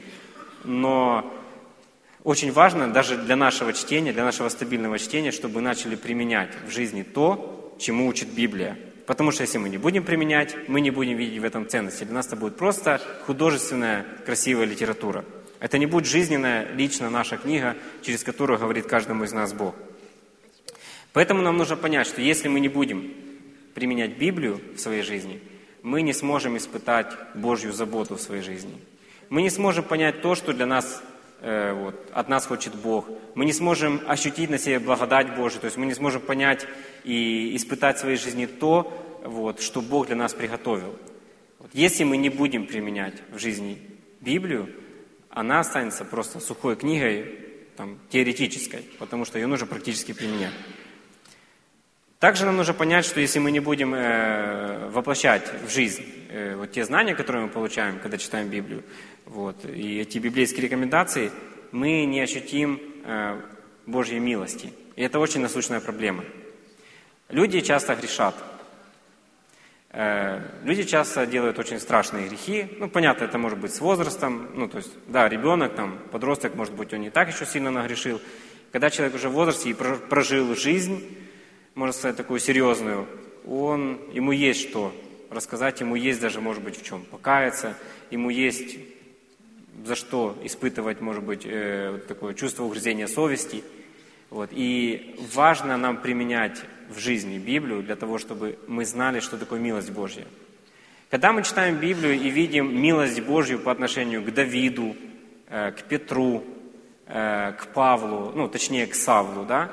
Но очень важно даже для нашего чтения, для нашего стабильного чтения, чтобы мы начали применять в жизни то, чему учит Библия. Потому что если мы не будем применять, мы не будем видеть в этом ценности. Для нас это будет просто художественная, красивая литература. Это не будет жизненная, лично наша книга, через которую говорит каждому из нас Бог. Поэтому нам нужно понять, что если мы не будем применять Библию в своей жизни, мы не сможем испытать Божью заботу в своей жизни. Мы не сможем понять то, что для нас, э, вот, от нас хочет Бог. Мы не сможем ощутить на себе благодать Божию, то есть мы не сможем понять и испытать в своей жизни то, вот, что Бог для нас приготовил. Вот. Если мы не будем применять в жизни Библию, она останется просто сухой книгой, там, теоретической, потому что ее нужно практически применять. Также нам нужно понять, что если мы не будем э, воплощать в жизнь э, вот те знания, которые мы получаем, когда читаем Библию, вот, и эти библейские рекомендации, мы не ощутим э, Божьей милости. И это очень насущная проблема. Люди часто грешат. Э, люди часто делают очень страшные грехи. Ну, понятно, это может быть с возрастом. Ну, то есть, да, ребенок, там, подросток, может быть, он не так еще сильно нагрешил. Когда человек уже в возрасте и прожил жизнь, можно сказать, такую серьезную, он, ему есть что рассказать, ему есть даже, может быть, в чем покаяться, ему есть за что испытывать, может быть, э, вот такое чувство угрызения совести. Вот. И важно нам применять в жизни Библию для того, чтобы мы знали, что такое милость Божья. Когда мы читаем Библию и видим милость Божью по отношению к Давиду, э, к Петру, э, к Павлу, ну, точнее, к Савлу, да,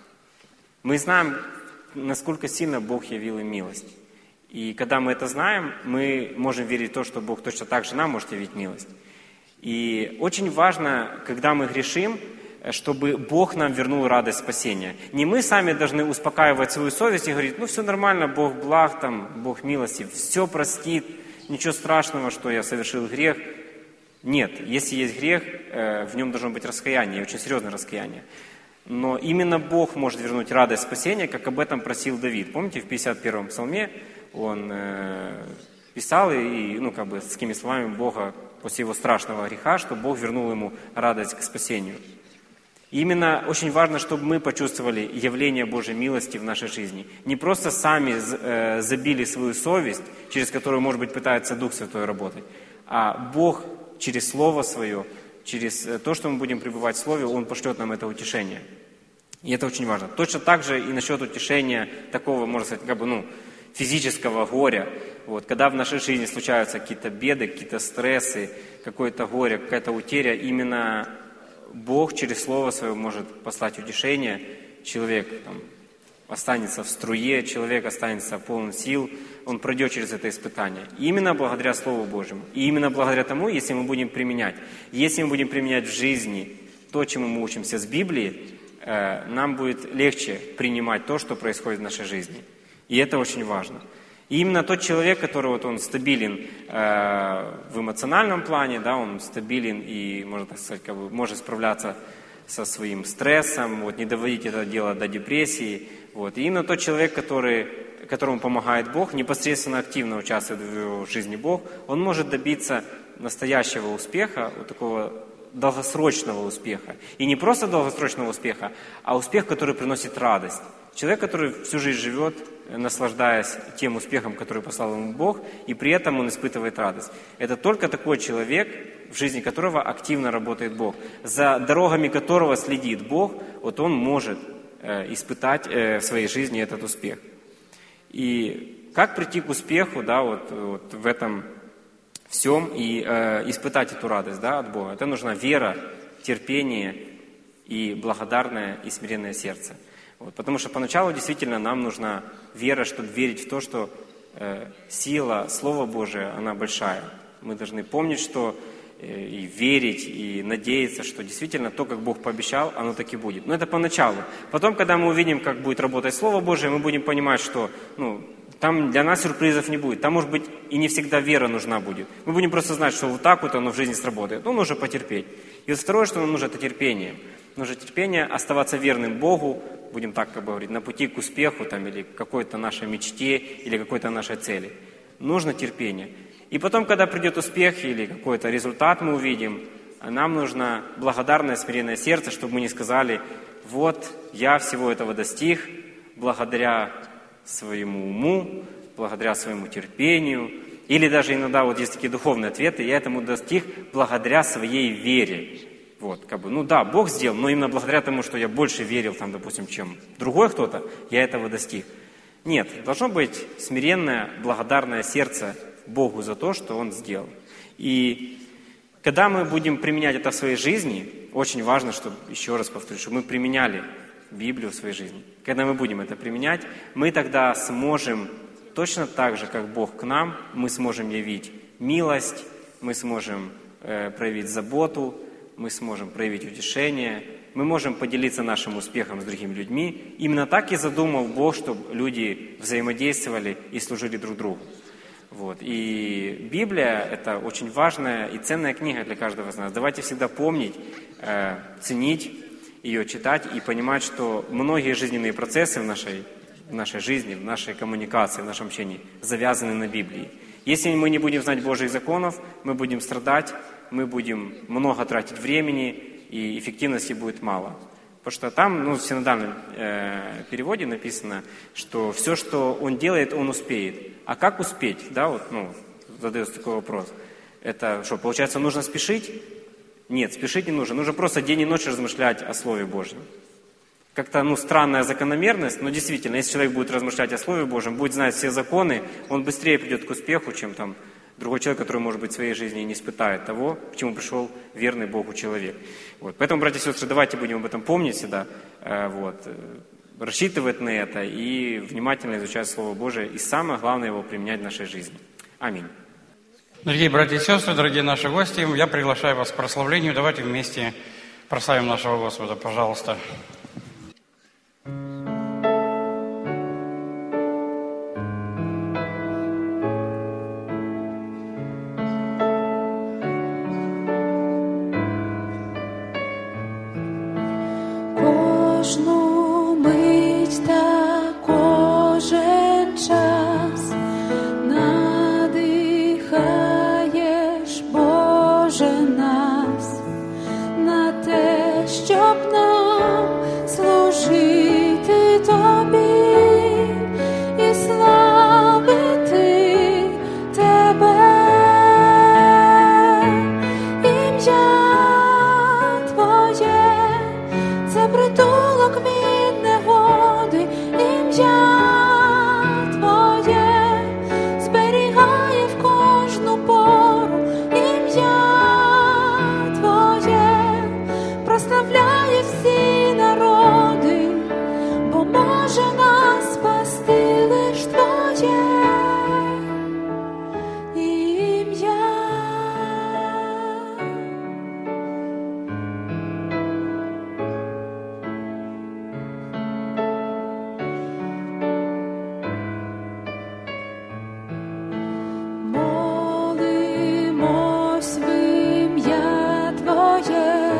мы знаем, насколько сильно Бог явил им милость. И когда мы это знаем, мы можем верить в то, что Бог точно так же нам может явить милость. И очень важно, когда мы грешим, чтобы Бог нам вернул радость спасения. Не мы сами должны успокаивать свою совесть и говорить, ну все нормально, Бог благ, там, Бог милостив, все простит, ничего страшного, что я совершил грех. Нет, если есть грех, в нем должно быть раскаяние, очень серьезное раскаяние. Но именно Бог может вернуть радость спасения, как об этом просил Давид. Помните, в пятьдесят первом псалме он э, писал, и, ну, как бы, с какими словами Бога после его страшного греха, что Бог вернул ему радость к спасению. И именно очень важно, чтобы мы почувствовали явление Божьей милости в нашей жизни. Не просто сами э, забили свою совесть, через которую, может быть, пытается Дух Святой работать, а Бог через Слово Свое, через то, что мы будем пребывать в Слове, Он пошлет нам это утешение. И это очень важно. Точно так же и насчет утешения такого, можно сказать, как бы, ну, физического горя. Вот, когда в нашей жизни случаются какие-то беды, какие-то стрессы, какое-то горе, какая-то утеря, именно Бог через Слово Свое может послать утешение. Человек там останется в струе, человек останется полон сил, он пройдет через это испытание. И именно благодаря Слову Божьему. И именно благодаря тому, если мы будем применять. Если мы будем применять в жизни то, чему мы учимся с Библии, э, нам будет легче принимать то, что происходит в нашей жизни. И это очень важно. И именно тот человек, который вот он стабилен э, в эмоциональном плане, да, он стабилен и, можно так сказать, как бы, может справляться со своим стрессом, вот, не доводить это дело до депрессии. Вот. И именно тот человек, который, которому помогает Бог, непосредственно активно участвует в его жизни Бог, он может добиться настоящего успеха, вот такого долгосрочного успеха. И не просто долгосрочного успеха, а успех, который приносит радость. Человек, который всю жизнь живет, наслаждаясь тем успехом, который послал ему Бог, и при этом он испытывает радость. Это только такой человек, в жизни которого активно работает Бог, за дорогами которого следит Бог, вот он может э, испытать э, в своей жизни этот успех. И как прийти к успеху, да, вот, вот в этом всем и э, испытать эту радость, да, от Бога? Это нужна вера, терпение и благодарное и смиренное сердце. Вот, потому что поначалу действительно нам нужна вера, чтобы верить в то, что э, сила Слова Божия, она большая. Мы должны помнить, что э, и верить, и надеяться, что действительно то, как Бог пообещал, оно так и будет. Но это поначалу. Потом, когда мы увидим, как будет работать Слово Божие, мы будем понимать, что ну, там для нас сюрпризов не будет. Там, может быть, и не всегда вера нужна будет. Мы будем просто знать, что вот так вот оно в жизни сработает. Ну, нужно потерпеть. И вот второе, что нам нужно, это терпение. Нужно терпение, оставаться верным Богу, будем так как бы говорить, на пути к успеху там, или к какой-то нашей мечте, или какой-то нашей цели. Нужно терпение. И потом, когда придет успех или какой-то результат мы увидим, нам нужно благодарное, смиренное сердце, чтобы мы не сказали, вот я всего этого достиг благодаря своему уму, благодаря своему терпению. Или даже иногда вот есть такие духовные ответы, я этому достиг благодаря своей вере. Вот, как бы, ну да, Бог сделал, но именно благодаря тому, что я больше верил, там, допустим, чем другой кто-то, я этого достиг. Нет, должно быть смиренное, благодарное сердце Богу за то, что Он сделал. И когда мы будем применять это в своей жизни, очень важно, чтобы, еще раз повторю, чтобы мы применяли Библию в своей жизни. Когда мы будем это применять, мы тогда сможем, точно так же, как Бог к нам, мы сможем явить милость, мы сможем э, проявить заботу, мы сможем проявить утешение, мы можем поделиться нашим успехом с другими людьми. Именно так и задумал Бог, чтобы люди взаимодействовали и служили друг другу. Вот. И Библия – это очень важная и ценная книга для каждого из нас. Давайте всегда помнить, э, ценить ее, читать и понимать, что многие жизненные процессы в нашей, в нашей жизни, в нашей коммуникации, в нашем общении завязаны на Библии. Если мы не будем знать Божьих законов, мы будем страдать, мы будем много тратить времени, и эффективности будет мало. Потому что там, ну, в синодальном э, переводе написано, что все, что он делает, он успеет. А как успеть? Да, вот, ну, задается такой вопрос. Это что, получается, нужно спешить? Нет, спешить не нужно. Нужно просто день и ночь размышлять о Слове Божьем. Как-то, ну, странная закономерность, но действительно, если человек будет размышлять о Слове Божьем, будет знать все законы, он быстрее придет к успеху, чем там другой человек, который, может быть, в своей жизни не испытает того, к чему пришел верный Богу человек. Вот. Поэтому, братья и сестры, давайте будем об этом помнить всегда, э, вот, э, рассчитывать на это и внимательно изучать Слово Божие, и самое главное его применять в нашей жизни. Аминь. Дорогие братья и сестры, дорогие наши гости, я приглашаю вас к прославлению. Давайте вместе прославим нашего Господа, пожалуйста. Кожну мить та кожен час надихаєш, Боже, нас на те, щоб нам служити Тобі і славити Тебе. Ім'я Твоє – це притулок від негоди, ім'я Твоє зберігає в кожну пору, ім'я Твоє прославляє всі народи, бо може нас спасти лиш Твоє ім'я. Молимось в ім'я Твоє,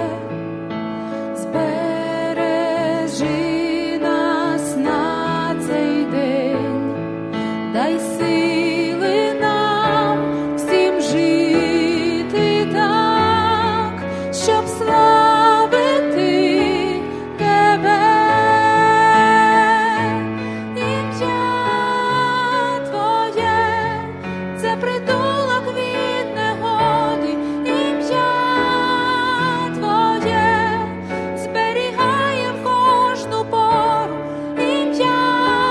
збережи нас на цей день, дай сили нам всім жити так, щоб славити Тебе. Ім'я Твоє – це притулок від негоди, ім'я Твоє зберігає в кожну пору, ім'я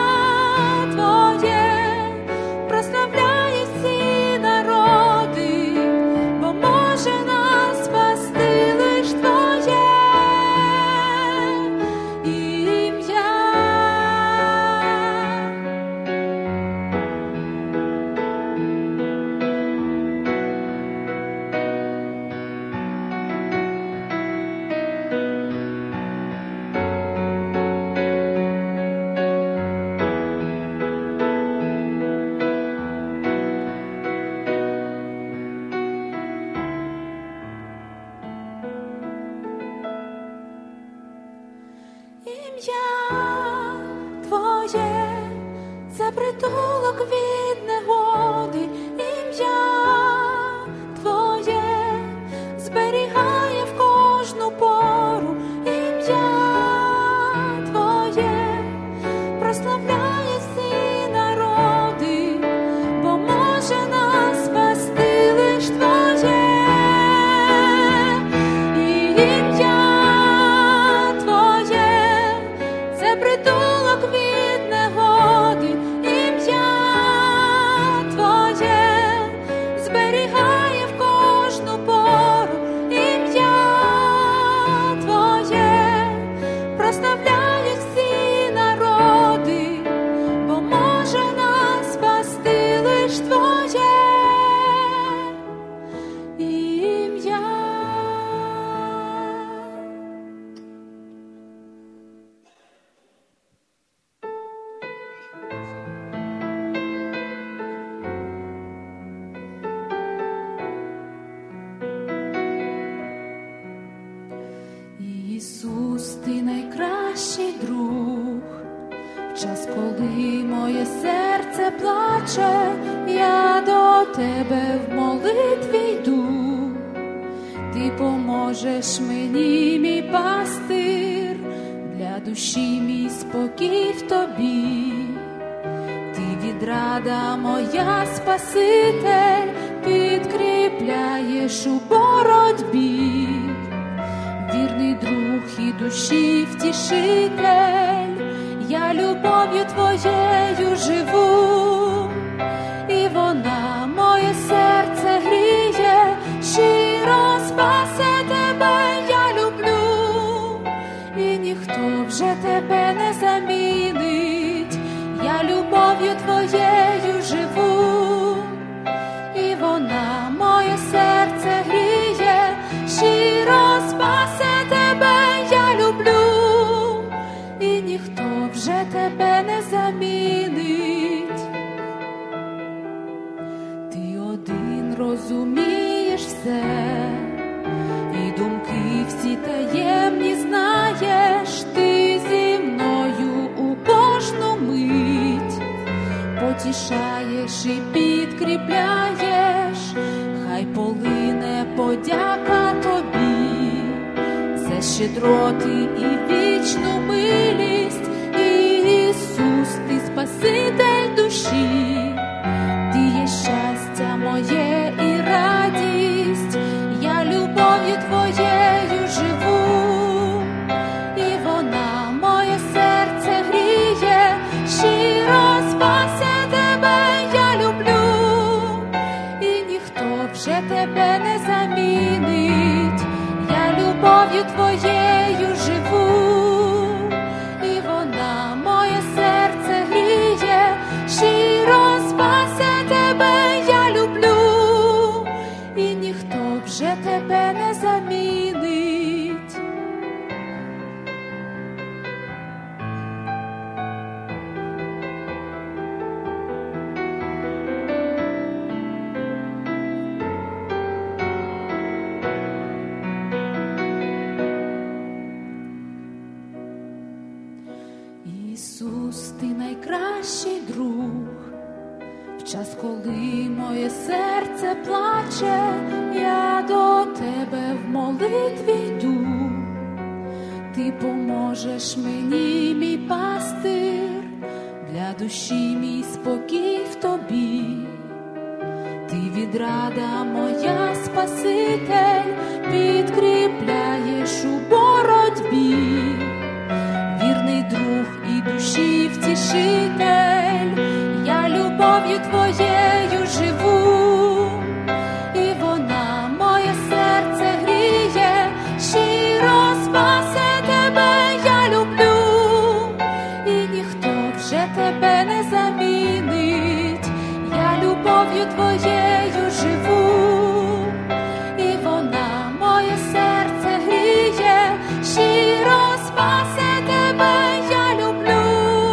Твоє прославляє всі народи, бо може нас спасти лиш Твоє ім'я. Ім'я Твоє – це притулок від негоди, ім'я Твоє зберігає в кожну пору, ім'я Твоє прославляє всі народи, бо може нас спасти лиш Твоє ім'я. Твоє – це притулок від негоди, ім'я Твоє зберігає в кожну пору, ім'я Твоє прославляє всі народи, бо може нас спасти лиш Твоє ім'я. Ісус, ти найкращий друг, в час, коли моє серце плаче, я до тебе в молитві йду. Ти поможеш мені, мій пастир, для душі мій спокій в тобі. Ти відрада моя, Спаситель, підкріпляєш у боротьбі. Вірний друг і душі втішитель, я любов'ю твоєю живу, і вона моє серце гріє, щиро спасе тебе я люблю, і ніхто вже тебе не замінить, я любов'ю твоєю живу, і вона моє серце гріє, щиро спасе тебе я люблю, і ніхто вже тебе не замінить. Ти один розумієш все, і думки всі таємні знаєш, ти зі мною у кожну мить потішаєш і підкріпляєш, хай полине подяка тобі за щедроти і вічну милість. Ісус, ти Спаситель душі, ти є щастя моє і радість, я любов'ю твоєю живу, і вона моє серце гріє, щиро спасе тебе я люблю, і ніхто вже тебе не замінить, я любов'ю твоєю живу, і вона моє серце гріє, щиро спасе тебе я люблю, і ніхто вже тебе не замінить. Ісус, ти найкращий друг, в час, коли моє серце плаче, я до тебе в молитві йду. Ти поможеш мені, мій пастир, для душі мій спокій в тобі. Ти відрада моя, Спаситель, підкріпляєш у боротьбі. Вірний друг і душі втішитель, я любов'ю твоєю живу, і вона моє серце гріє, щиро спасе тебе я люблю, і ніхто вже тебе не замінить, я любов'ю твоєю живу, і вона моє серце гріє, щиро спасе тебе я люблю,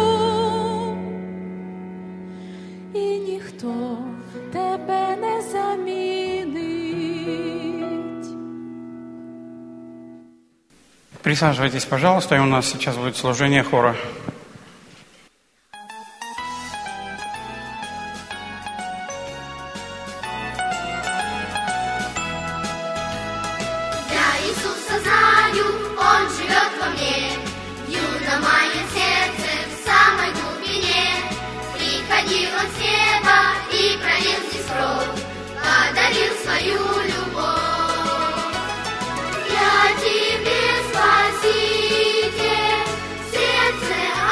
і ніхто тебе не замінить. Присаживайтесь, пожалуйста, и у нас сейчас будет служение хора. Я Иисуса знаю, Он живет во мне, в юном моем сердце, в самой глубине. Приходил Он с неба и пролил здесь кровь, подарил свою любовь. Я тебе, Спаситель, в сердце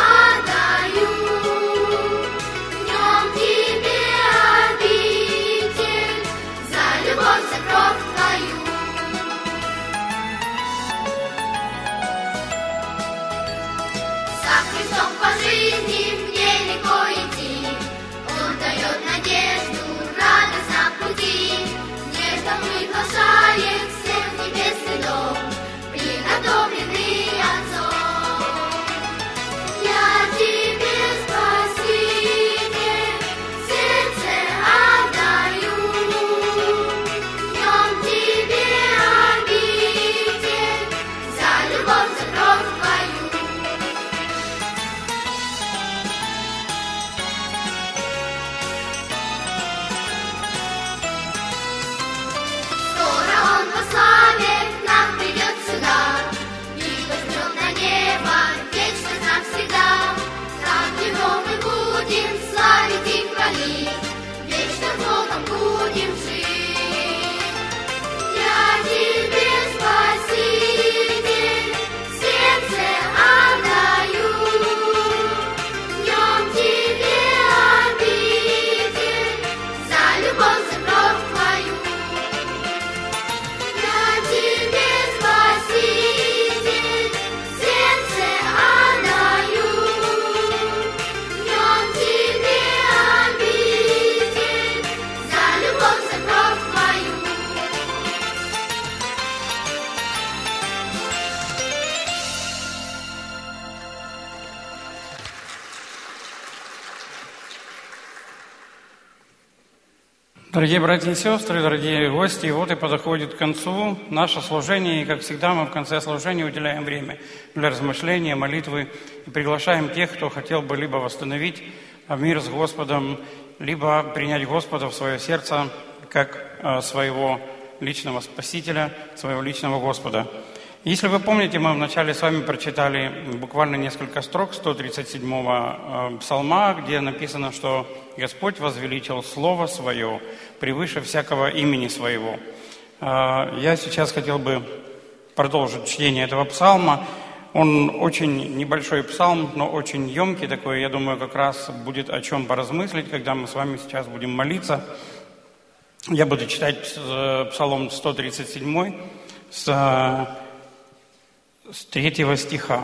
Дорогие братья и сестры, дорогие гости, вот и подходит к концу наше служение, и, как всегда, мы в конце служения уделяем время для размышления, молитвы, и приглашаем тех, кто хотел бы либо восстановить мир с Господом, либо принять Господа в свое сердце как своего личного Спасителя, своего личного Господа. Если вы помните, мы вначале с вами прочитали буквально несколько строк сто тридцать седьмого псалма, где написано, что Господь возвеличил Слово Свое превыше всякого имени Своего. Я сейчас хотел бы продолжить чтение этого псалма. Он очень небольшой псалм, но очень емкий такой. Я думаю, как раз будет о чем поразмыслить, когда мы с вами сейчас будем молиться. Я буду читать псалом сто тридцать семь с С третьего стиха.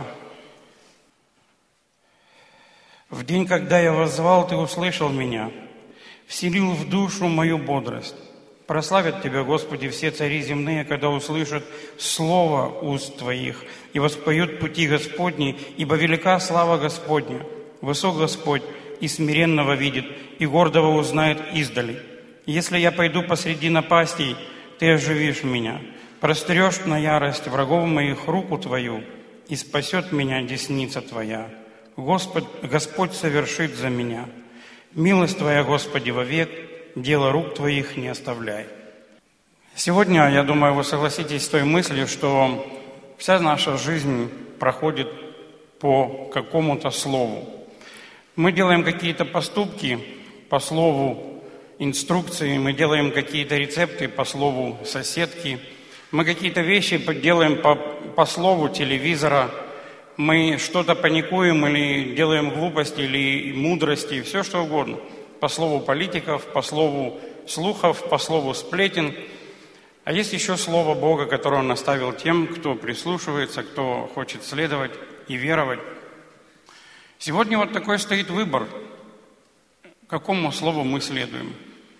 «В день, когда я воззвал, Ты услышал меня, вселил в душу мою бодрость. Прославят Тебя, Господи, все цари земные, когда услышат слово уст Твоих и воспоют пути Господни, ибо велика слава Господня. Высок Господь и смиренного видит, и гордого узнает издали. Если я пойду посреди напастей, Ты оживишь меня. Прострешь на ярость врагов моих руку Твою, и спасет меня десница Твоя. Господь, Господь совершит за меня. Милость Твоя, Господи, вовек, дело рук Твоих не оставляй». Сегодня, я думаю, вы согласитесь с той мыслью, что вся наша жизнь проходит по какому-то слову. Мы делаем какие-то поступки по слову инструкции, мы делаем какие-то рецепты по слову соседки, мы какие-то вещи делаем по, по слову телевизора, мы что-то паникуем или делаем глупости, или мудрости, все что угодно. По слову политиков, по слову слухов, по слову сплетен. А есть еще слово Бога, которое Он оставил тем, кто прислушивается, кто хочет следовать и веровать. Сегодня вот такой стоит выбор, какому слову мы следуем.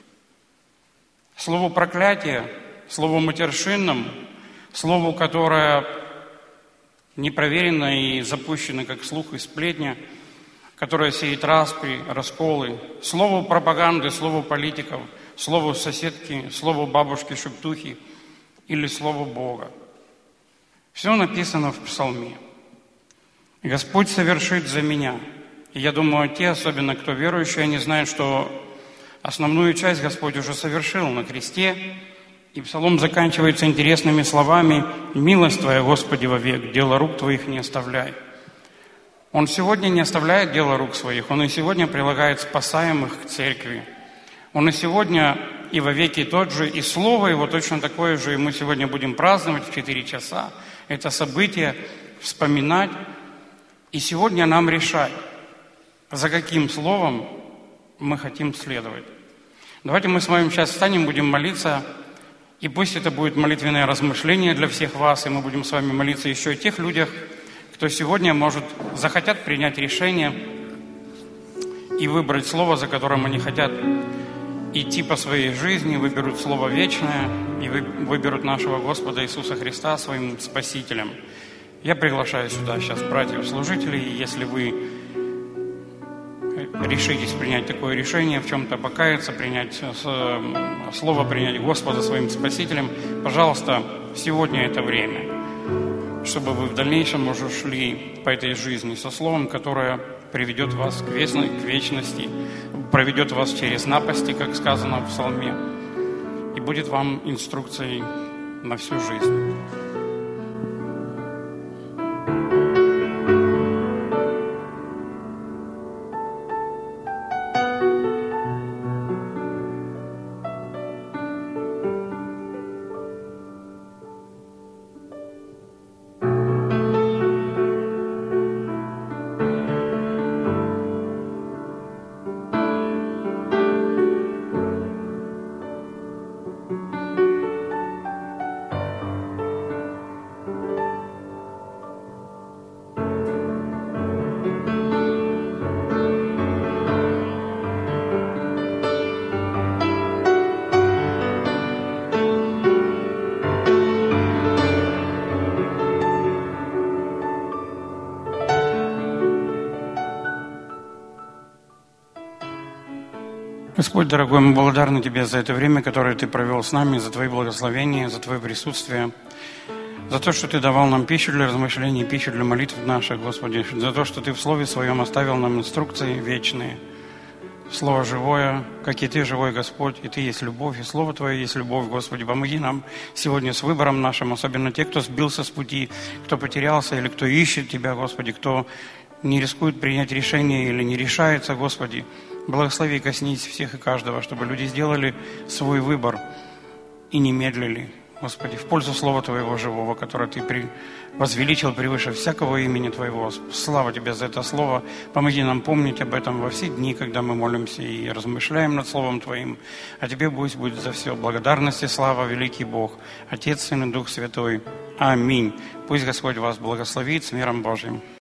Слову проклятия, слову матершинному, слову, которое не проверено и запущено как слух и сплетня, которое сеет распри, расколы, слову пропаганды, слову политиков, слову соседки, слову бабушки-шептухи или слову Бога. Все написано в псалме. «Господь совершит за меня». И я думаю, те, особенно кто верующие, они знают, что основную часть Господь уже совершил на кресте. И псалом заканчивается интересными словами: «Милость Твоя, Господи, вовек, дело рук Твоих не оставляй». Он сегодня не оставляет дело рук Своих, Он и сегодня прилагает спасаемых к церкви. Он и сегодня и вовеки тот же, и Слово Его точно такое же, и мы сегодня будем праздновать в четыре часа это событие, вспоминать. И сегодня нам решать, за каким словом мы хотим следовать. Давайте мы с вами сейчас встанем, будем молиться. И пусть это будет молитвенное размышление для всех вас, и мы будем с вами молиться еще о тех людях, кто сегодня, может, захотят принять решение и выбрать слово, за которым они хотят идти по своей жизни, выберут слово вечное и выберут нашего Господа Иисуса Христа своим Спасителем. Я приглашаю сюда сейчас братьев-служителей, и если вы решитесь принять такое решение, в чем-то покаяться, принять слово, принять Господа своим Спасителем, пожалуйста, сегодня это время, чтобы вы в дальнейшем уже шли по этой жизни со словом, которое приведет вас к вечности, проведет вас через напасти, как сказано в псалме, и будет вам инструкцией на всю жизнь. Господь, дорогой, мы благодарны Тебе за это время, которое Ты провел с нами, за Твои благословения, за Твое присутствие, за то, что Ты давал нам пищу для размышлений, пищу для молитв наших, Господи, за то, что Ты в Слове Своем оставил нам инструкции вечные. Слово живое, как и Ты живой, Господь, и Ты есть любовь, и Слово Твое есть любовь, Господи. Помоги нам сегодня с выбором нашим, особенно те, кто сбился с пути, кто потерялся или кто ищет Тебя, Господи, кто не рискует принять решение или не решается, Господи. Благослови и коснись всех и каждого, чтобы люди сделали свой выбор и не медлили, Господи, в пользу Слова Твоего живого, которое Ты при... возвеличил превыше всякого имени Твоего. Слава Тебе за это Слово. Помоги нам помнить об этом во все дни, когда мы молимся и размышляем над Словом Твоим. А Тебе пусть будет за все благодарность и слава, великий Бог, Отец, Сын и Дух Святой. Аминь. Пусть Господь вас благословит с миром Божьим.